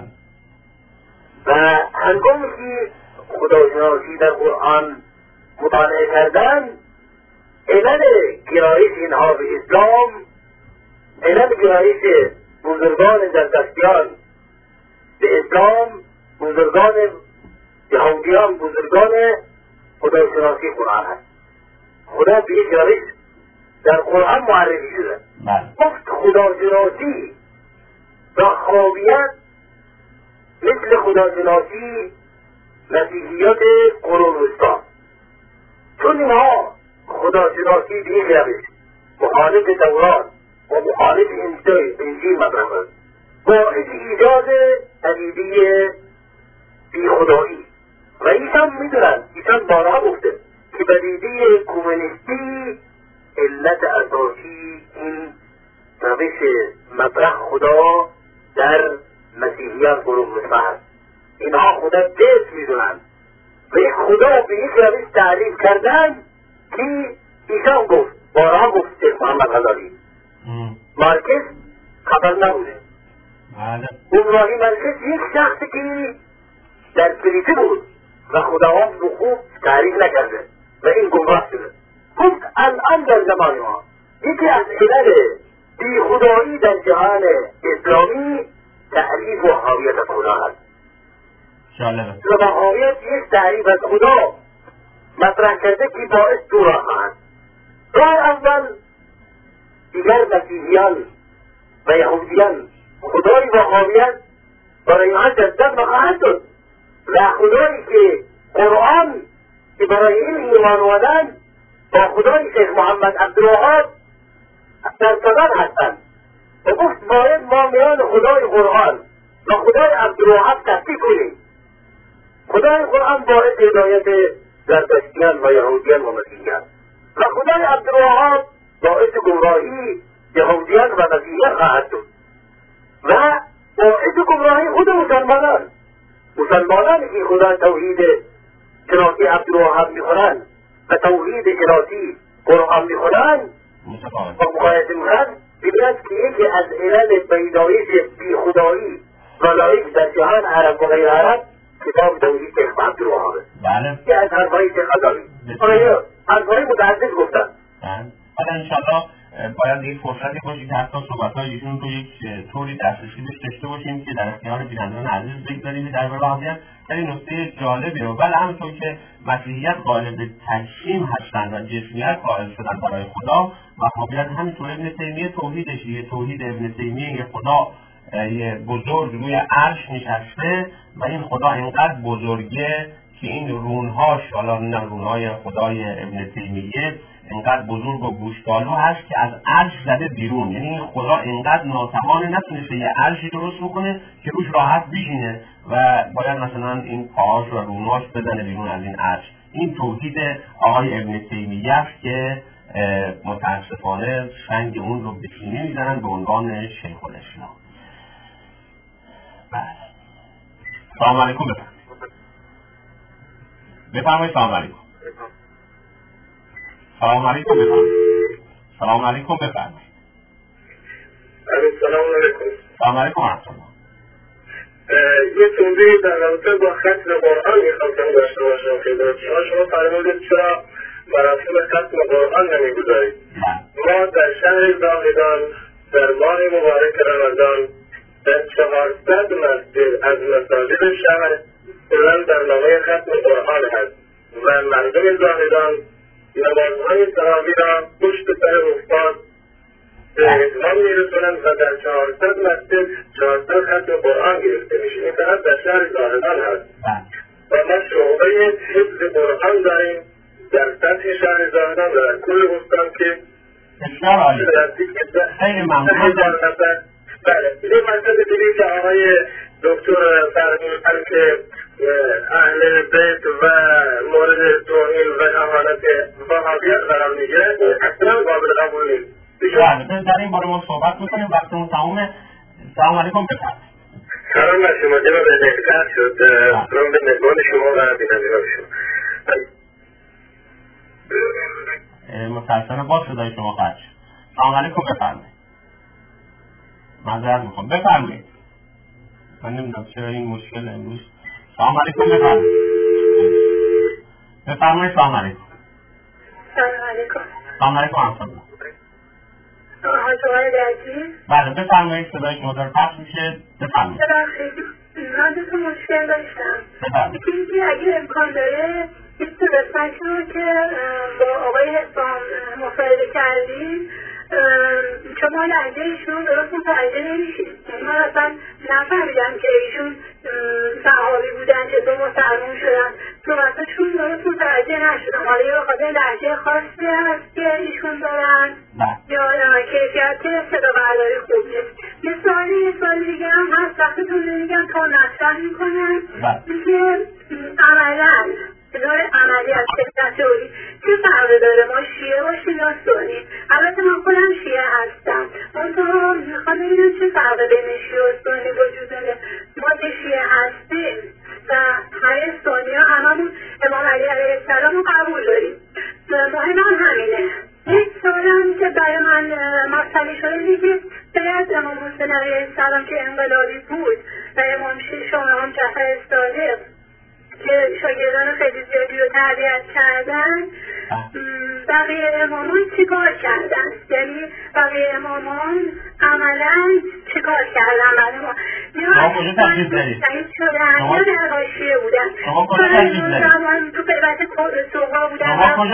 و هنگامی که خداشناسی در قرآن مطالعه کردن، علل گرایش اینها به اسلام، علل گرایش بزرگان زرتشتیان به اسلام، بزرگان یهودیان، بزرگان خداشناسی قرآن هست. خدا به یک روش در قرآن معرفی شده. گفت خداشناسی و وهابیت مثل خداشناسی مسیحیت قرون وسطی، چون اینها خداشناسی به یک روش مخالف تورات و مخالف انجیل مطرح است، باعث ایجاد عقیده بی خدایی و ایشان میدونن، ایشان بارها گفته که پدیده کمونیستی علت اساسی این روش مطرح خدا در مسیحیان قرون وسطی است. اینها خدا بیت میدونن و خدا به یک روش تعریف کردن که ایشان گفت، بارها گفت محمد غزالی. مارکس خبر نبوده. ابراهیم مارکس یک شخصی که در کلیسه بود و خداوند رو خوب تعریف نکرده و این گمراه شده. گفت الان در زمان ما یکی از علل بی خدایی در جهان اسلامی تعریف وهابیت از خدا هست. وهابیت یک تعریف از خدا مطرح کرده که باعث دو راه خواهد. راه اول دیگر مسیحیان و یهودیان خدای وهابیت برای آن جذب نخواهد شد و خدایی که قرآن که برای این ایمان آوردن با خدای شیخ محمد عبدالوهاب در صدر هستند و گفت باید ما میان خدای قرآن و خدای عبدالوهاب تفکیک کنیم. خدای قرآن باعث هدایت زرتشتیان و یهودیان و مسیحیان و خدای عبدالوهاب باعث گمراهی یهودیان و مسیحیان خواهد شد و باعث گمراهی خود مسلمانانی که خدا توحید شناسی عبدالوهاب میخورند و توحید شناسی قرآن میخورند و مقایسه میکنند، ببینند که یکی از علل پیدایش بی خدایی ولایت در جهان عرب و غیر عرب کتاب توحید شیخ عبدالوهاب است. که از حرفهای شیخ غزالی حرفهای متعدد گفتن. حالا انشاءالله باید یک فرصتی باشید که حتی صحبت‌های ایشون رو یک طوری دسترسی بهش داشته باشیم که در اختیار بینندگان عزیز بگذاریم در وهابیت. ولی نکته جالبی رو بله همونطور که مسیحیت قائل به تجسیم هستند و جسمیت قائل شدن برای خدا، وهابیت همینطور ابن تیمیه توحیدش یه توحید ابن تیمیه یه خدا یه بزرگ روی عرش نشسته و این خدا اینقدر بزرگه که این رونهاش، حالا نه رونهای خدای ابن تیمیه، اینقدر بزرگ و گوشتالو هست که از عرش زده بیرون. یعنی این خدا اینقدر ناتوانه نتونسته یه عرشی درست بکنه که روش راحت بشینه و باید مثلا این پاهاش و رونهاش بزنه بیرون از این عرش. این توحید آقای ابن تیمیه است که متاسفانه سنگ اون رو به سینه میزنن به عنوان شیخ الاسلام. بله. سلام علیکم. بفرمایید. سلام علیکم. سلام علیکم. بفرمایید. سلام علیکم. بفرمایید. سلام علیکم. سلام علیکم ورحمة الله. یه توضیح در رابطه با ختم قرآن میخواستم داشته باشم که شما فرمودید چرا مراسم ختم قرآن نمیگذارید. ما در شهر زاهدان در ماه مبارک رمضان در 400 مسجد از مساجد شهر کلا برنامه ختم قرآن هست و مردم زاهدان نمازهای تراویح را پشت سر استاد به اتمام میرسونند و در 400 مسجد 400 ختم قرآن گرفته میشه. این فقط در شهر زاهدان هست و ما شعبه حفظ قرآن داریم در سطح شهر زاهدان و در کل استان که بسیار عالی. خیلی ممنون. بله، این مسئله دیگه که آقای دکتر فرمودن که اهل بیت و مورد توهین و اهانت وهابیت قرار میگیره اصلا قابل قبول نیست. بله، در این باره ما صحبت میکنیم. وقتمون تمومه. سلام علیکم. بفرمایید. سلام بر شما جناب نگهدار شد. سلام به مهمان شما و بینندگان شما. متاسفانه با صدای شما قطع شد. سلام علیکم. بفرمایید. معذرت میخوام. بفرمایید. من نمیدونم چرا این مشکل امروز. سلام علیکم. بفرمایید. بفرمایید. سلام علیکم. سلام علیکم. سلام علیکم ورحمة الله. حاج آقای عزیز. بله بفرمایید. صدای شما داره پخش میشه. بفرمایید. ببخشید من دو تا مشکل داشتم. بفرمایید. یکی اگه امکان داره این قسمتی رو که با آقای حسام مصاحبه کردیم شما لحظه ایشون درست متوجه نمیشید. من اصلا نفهمیدم که ایشون صحابی بودن که دو مسلمان شدن. صحبتشون درست متوجه نشدم. حالا یه بخاطر لحظه خاصی هست که ایشون دارن یا کیفیت صدا برداری خوب نیست. یه سوال دیگه هم هست. وقتتون نمیگم تا نشتن میکنن که عملا بدار عملی از شدت جوری چه فرقی داره ما شیعه باشیم یا سنی؟ البته من خودم شیعه هستم اون تو میخوام ببینم چه فرقی بین شیعه و سنی وجود داره. ما که شیعه هستیم و همه سنی ها هممون امام علی علیه السلام رو قبول داریم. مهم هم همینه. یک سوالم که برای من مسئله شده اینه که باید امام حسین علیه السلام که انقلابی بود و امام شیش و امام جعفر صادق که شاگردان خیلی زیادی رو تربیت کردن بقیه امامان چیکار کردن؟ یعنی بقیه امامان عملا چیکار کردن برای ما؟ یا شهید شدن یا در حاشیه بودن تو قیبت سوقا بودن امام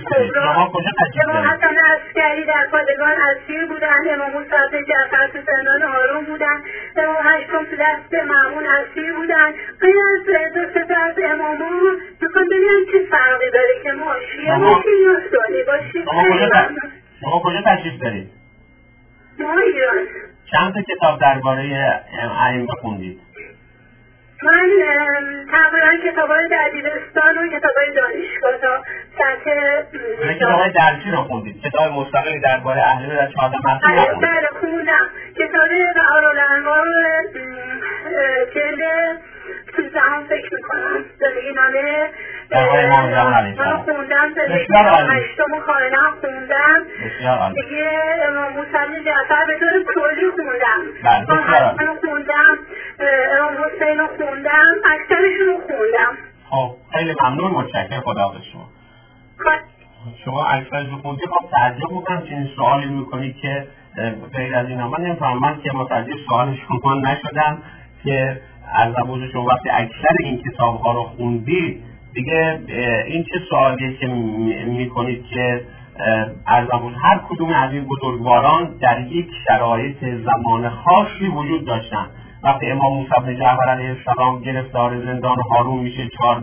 حسن عسکری در پادگان اسیر بودن امام موسی بن جعفر تو زندان هارون بودن امام هشتم تو دست مأمون اسیر بودن غیر از دو سه از امامان میخوام ببینم چه فرقی داره که ما شیعه باشیم یا سنی باشیم. شما کجا تشریف دارید؟ ما ایران. چند تا کتاب درباره ائمه خوندید؟ من تقریبا کتابای در دبیرستان و کتابای دانشگاه تا سطح کتابای درسی رو خوندید؟ کتاب مستقلی درباره اهل بیت 14 مذهب نخوندید؟ بله خوندم. کتاب بهارالانوار جلد 13 فکر میکنم زندگی نامه من خوندم. زندگی نامه هشتم خائنه خوندم دیگه. امام موسی بن جعفر به طور کلی خوندم. امام حسن خوندم. امام حسین خوندم. اکثرشون رو خوندم. خب خیلی ممنون. متشکرم. خدا به شما. شما اکثرشون خوندید. خب تعجب میکنم چنین سوالی میکنید که غیر از اینا من نمیفهمم. من که متوجه سوال شما نشدم که از زبون شما وقتی اکثر این کتاب ها رو خوندید دیگه این چه سوالیه که میکنید که از زبون هر کدوم از این بزرگواران در یک شرایط زمان خاصی وجود داشتن. وقتی امام موسی بن جعفر علیه السلام گرفتار زندان هارون میشه 14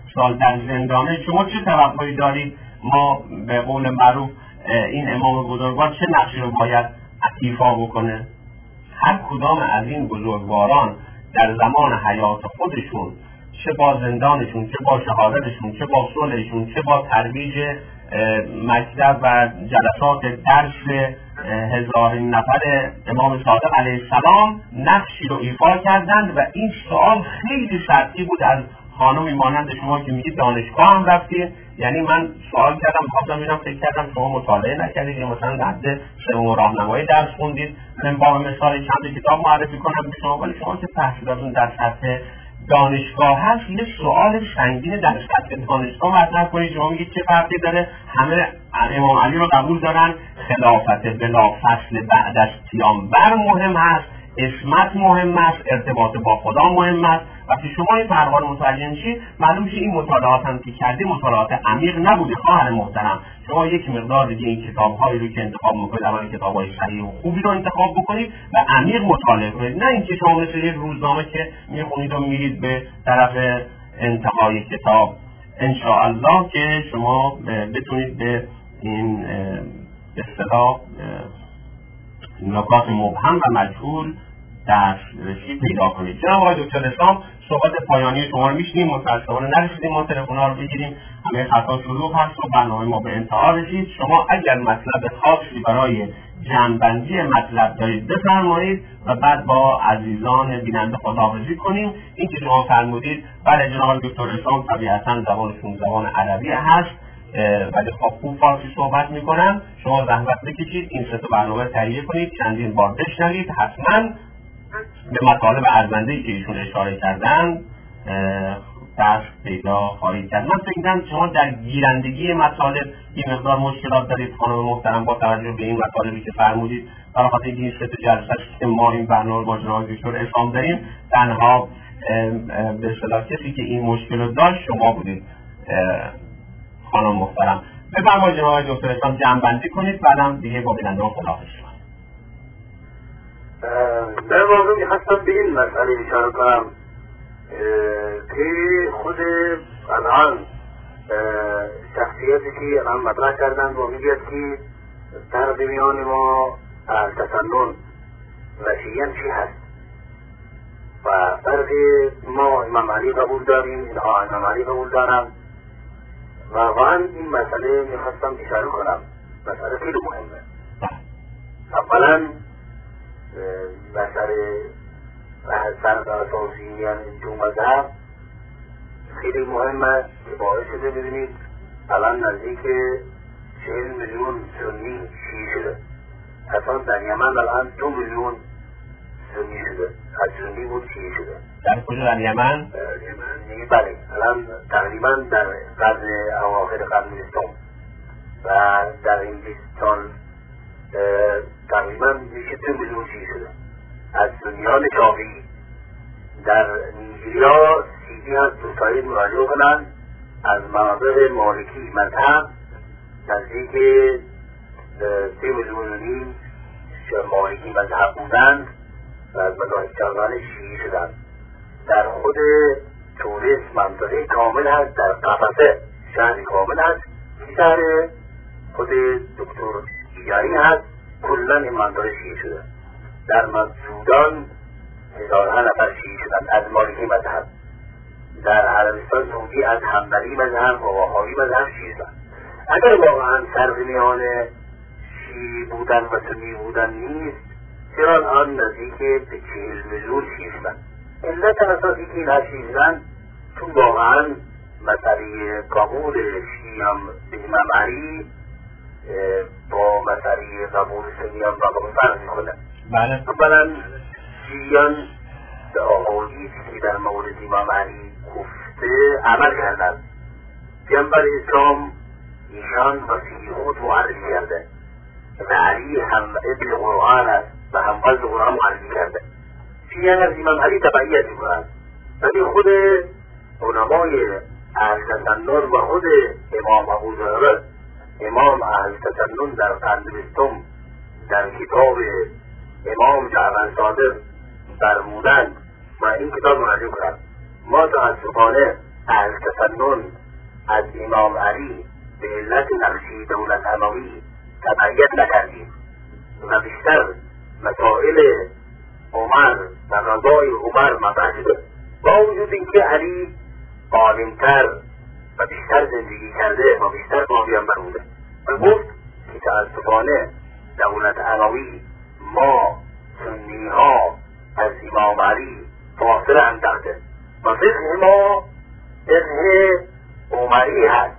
سال در زندانه، شما چه توقعی دارید ما به قول معروف این امام بزرگوار چه نقشی رو باید ایفا بکنه؟ هر کدام از این بزرگواران در زمان حیات خودشون، چه با زندانشون، چه با شهادتشون، چه با صلحشون، چه با ترویج مکتب و جلسات درس هزارین نفر امام صادق علیه السلام نقشی رو ایفا کردند و این سوال خیلی شرطی بود از خانمی مانند شما که میگید دانشگاه هم رفتید. یعنی من سوال کردم، خواستم ببینم، فکر کردم شما مطالعه نکردید یا مثلا درس سوم راهنمایی درس خوندید، من با مثال چند کتاب معرفی کنم به شما، ولی شما که تحصیلاتون در سطح دانشگاه هست یه سوال سنگین در سطح دانشگاه مطرح کنید. شما میگید چه فرقی داره؟ همه امام علی رو قبول دارن، خلافت بلا فصل بعد از پیامبر مهم هست، اسمت مهم است، ارتباط با خدا مهم است. وقتی شما این فرقا رو متوجه میشید معلوم میشه این مطالعات هم که کردی مطالعات عمیق نبوده. خواهر محترم، شما یک مقدار دیگه این کتاب‌هایی رو که انتخاب می‌کنید اول کتاب‌های صحیح و خوبی رو انتخاب بکنید و عمیق مطالعه کنید، نه اینکه شما مثل یک روزنامه که می‌خونید و میرید به طرف انتهای کتاب. ان شاء الله که شما بتونید به این به اصطلاح نکات مبهم و مجهول دسترسی پیدا کنید. جناب آقای دکتر اسلام، صحبت پایانی شما رو میشنیم، متاسفانه نرسیدیم ما تلفن‌ها رو بگیریم، همه خطا شروع هست و برنامه ما به انتها رسید. شما اگر مطلب خاصی برای جمع‌بندی مطلب دارید بفرمایید و بعد با عزیزان بیننده خداحافظی کنیم. این که شما فرمودید بله جناب دکتر اسلام طبیعتاً زبانشون زبان عربی هست ولی خب خوب فارسی صحبت میکنن، شما زحمت بکشید این سه تا برنامه تهیه کنید، چندین بار بشنوید، حتما به مطالب ارزنده‌ای که ایشون اشاره کردن دست پیدا خواهید کرد. من فکر می‌کنم شما در گیرندگی مطالب این مقدار مشکلات دارید خانم محترم، با توجه به این مطالبی که فرمودید. برای خاطر اینکه این سه تا جلسه که ما این برنامه با جناب دکتر اسلام داریم، تنها به اصطلاح کسی که این مشکل رو داشت شما بودید خانم محترم. بفرمایید جناب دکتر اسلام جمع‌بندی کنید، بعدم دیگه با بیننده‌ها خداحافظی کنید. در واقع می‌خواستم به این مسئله اشاره کنم که خود الان شخصیتی که الان مطرح کردن و میگه که در میان ما تسنن و شیعیان چی هست و فرق ما امام علی قبول داریم، اینها امام علی قبول دارم. واقعا این مسئله میخواستم اشاره کنم، مسئله خیلی مهمه. اولا مسئله فرق اساسی یعنی دو مذهب خیلی مهمه که باعث شده ببینید الان نزدیک 40 میلیون سنی شیعه شده. اصلا در یمن الان 2 میلیون سنی شده، از سنی بود شیعه شده. در کجا در یمن؟ بله، الان تقریبا در قرن اواخر قرن 20 و در هندوستان تقریبا میشه 2 میلیون شیعه شده از سنیان شافعی. در نیجریا سیدی هست دوستایی مراجعه کنن از مناطق مالکی مذهب نزدیک 3 میلیون و نیم مالکی مذهب بودن و از مذاهب چهارگانه شیعی شدن. در خود تونس منطقه کامل هست، در قفصه شهر کامل هست، شهر خود دکتر ایجاری هست، کلا این منطقه شیعی شده. در سودان 1000 نفر شیعی شدن از مالکی مذهب. در عربستان سعودی از حنبلی مذهب و وهابی مذهب شیعی شدن. اگر واقعا فرق میان شیعی بودن و سنی بودن نیست، چرا الان نزدیک به 40 میلیون شیعی شدن؟ علت اساسی که اینها شیعی شدن چون واقعا مسئله قبول شیعیان به امام علی با مسئله قبول سنیان واقعا فرق میکنه. بله. اولا شیعیان به احادیثی که در مورد امام علی گفته عمل کردن. پیامبر اسلام ایشان وسیع خود معرفی کرده و علی هم ابن قرآن است و هم قلب قرآن معرفی کرده. شیعیان از امام علی تبعیت میکنند، ولی خود علمای اهل تسنن و خود امام ابو ذر امام اهل تسنن در قرن 20 در کتاب امام جعفر صادق فرمودند و این کتاب مراجعه کنند. ما متاسفانه اهل تفنن از امام علی به علت نقشی دولت اموی تبعیت نکردیم و بیشتر مسائل عمر و قضای عمر مطرح شده، با وجود اینکه علی عالمتر و بیشتر زندگی کرده و بیشتر پیامبر بوده و گفت که تأسفانه دولت اموی ما سنی ها از امام علی فاصله انداخته و فقه ما فقه عمری هست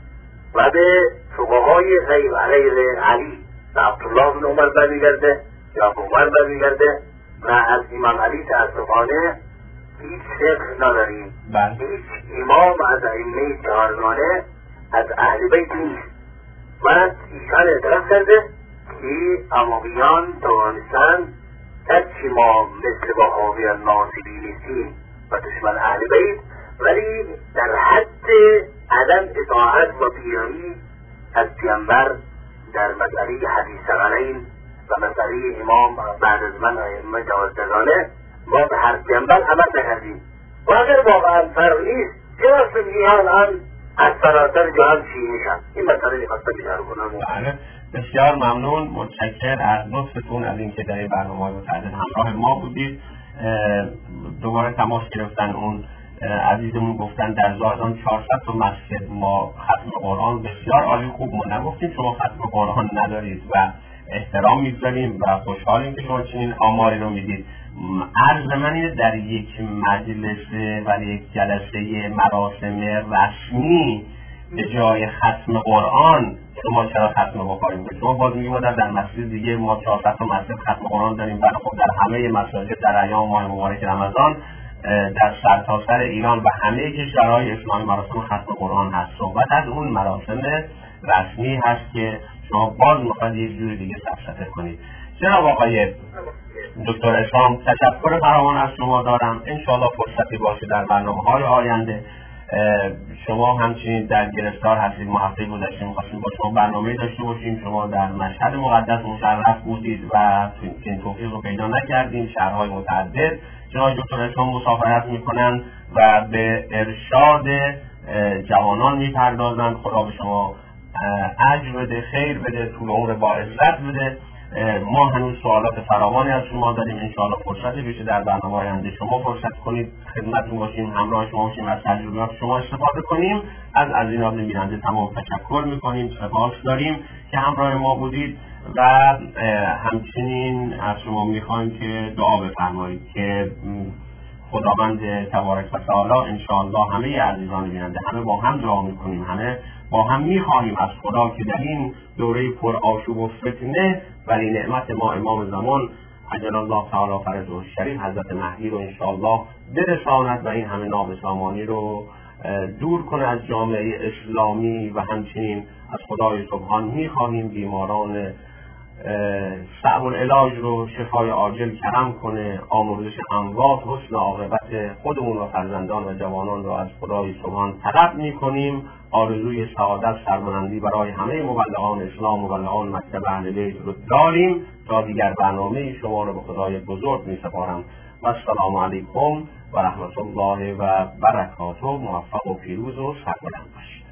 و به فقهای غیر علی و عبدالله بن عمر برمیگرده یا عمر برمیگرده و از امام علی تأسفانه هیچ فقه نداریم. هیچ امام از ائمه چهارگانه از اهل بیت نیست و ایشان اعتراف کرده که امویان توانستند هرچی ما مثل وهابیان ناصری نیستیم و دشمن اهل بیت، ولی در حد عدم اطاعت و پیروی از پیامبر در مسئله حدیث ثقلین و مسئله امام بعد از من ائمه دوازدگانه ما به هر پیامبر عمل نکردیم و اگر واقعا فرق نیست چرا سنیان الان از سراسر جهان شیعه میشن؟ این مسئله میخواستم اشاره کنم. بسیار ممنون، متشکر از لطفتون از اینکه در این برنامه‌های متعدد همراه ما بودید. دوباره تماس گرفتن اون عزیزمون گفتن در زاهدان 400 تا مسجد ما ختم قرآن بسیار عالی خوب ما نگفتیم شما ختم قرآن ندارید و احترام میذاریم و خوشحالیم که شما چنین آماری رو میدید. عرض من اینه در یک مجلس و یک جلسه مراسم رسمی به جای ختم قرآن شما چرا ختم بخوریم؟ شما باز میگیم در مسجد دیگه ما 400 تا مسجد ختم قرآن داریم، ولی خب در همه مساجد در ایام ماه مبارک رمضان در سرتاسر ایران و همه کشورهای اسلامی مراسم ختم قرآن هست. صحبت از اون مراسم رسمی هست که شما باز میخواید یک جور دیگه سفسطه کنید. جناب آقای دکتر اسلام تشکر فراوان از شما دارم. انشاءالله فرصتی باشه در برنامه‌های آینده. شما همچنین در گرفتار هستید. ما هفته گذشته می‌خواستیم با شما برنامه‌ای داشته باشیم. شما در مشهد مقدس مشرف بودید و این توفیق رو پیدا نکردیم. شهرهای متعدد جناب دکتر اسلام مسافرت می‌کنند و به ارشاد جوانان می‌پردازند. خدا به شما اجر بده، خیر بده، طول عمر با عزت بده. ما هنوز سوالات فراوانی از شما داریم. انشاءالله فرصتی بشه در برنامه آینده شما فرصت کنید خدمتتون باشیم، همراه شما باشیم، از تجربیات شما استفاده کنیم. از عزیزان بیننده تمام تشکر میکنیم، سپاس داریم که همراه ما بودید و همچنین از شما میخوایم که دعا بفرمایید که خداوند تبارک و تعالی انشاءالله همه عزیزان بیننده همه با هم دعا میکنیم، همه با هم میخواهیم از خدا که در این دوره پر آشوب و فتنه ولی نعمت ما امام زمان عجل الله تعالی فرجه الشریف حضرت مهدی رو انشاءالله برساند و این همه نابسامانی رو دور کنه از جامعه اسلامی و همچنین از خدای سبحان میخواهیم بیماران صعب العلاج رو شفای عاجل کرم کنه، آمرزش اموات، حسن عاقبت خودمون و فرزندان و جوانان رو از خدای سبحان طلب میکنیم. آرزوی سعادت سربلندی برای همه مبلغان اسلام، مبلغان مکتب اهل بیت رو داریم. تا دیگر برنامه شما رو به خدای بزرگ میسپارم و السلام علیکم و رحمت الله و برکاته. موفق و پیروز و سربلند باشید.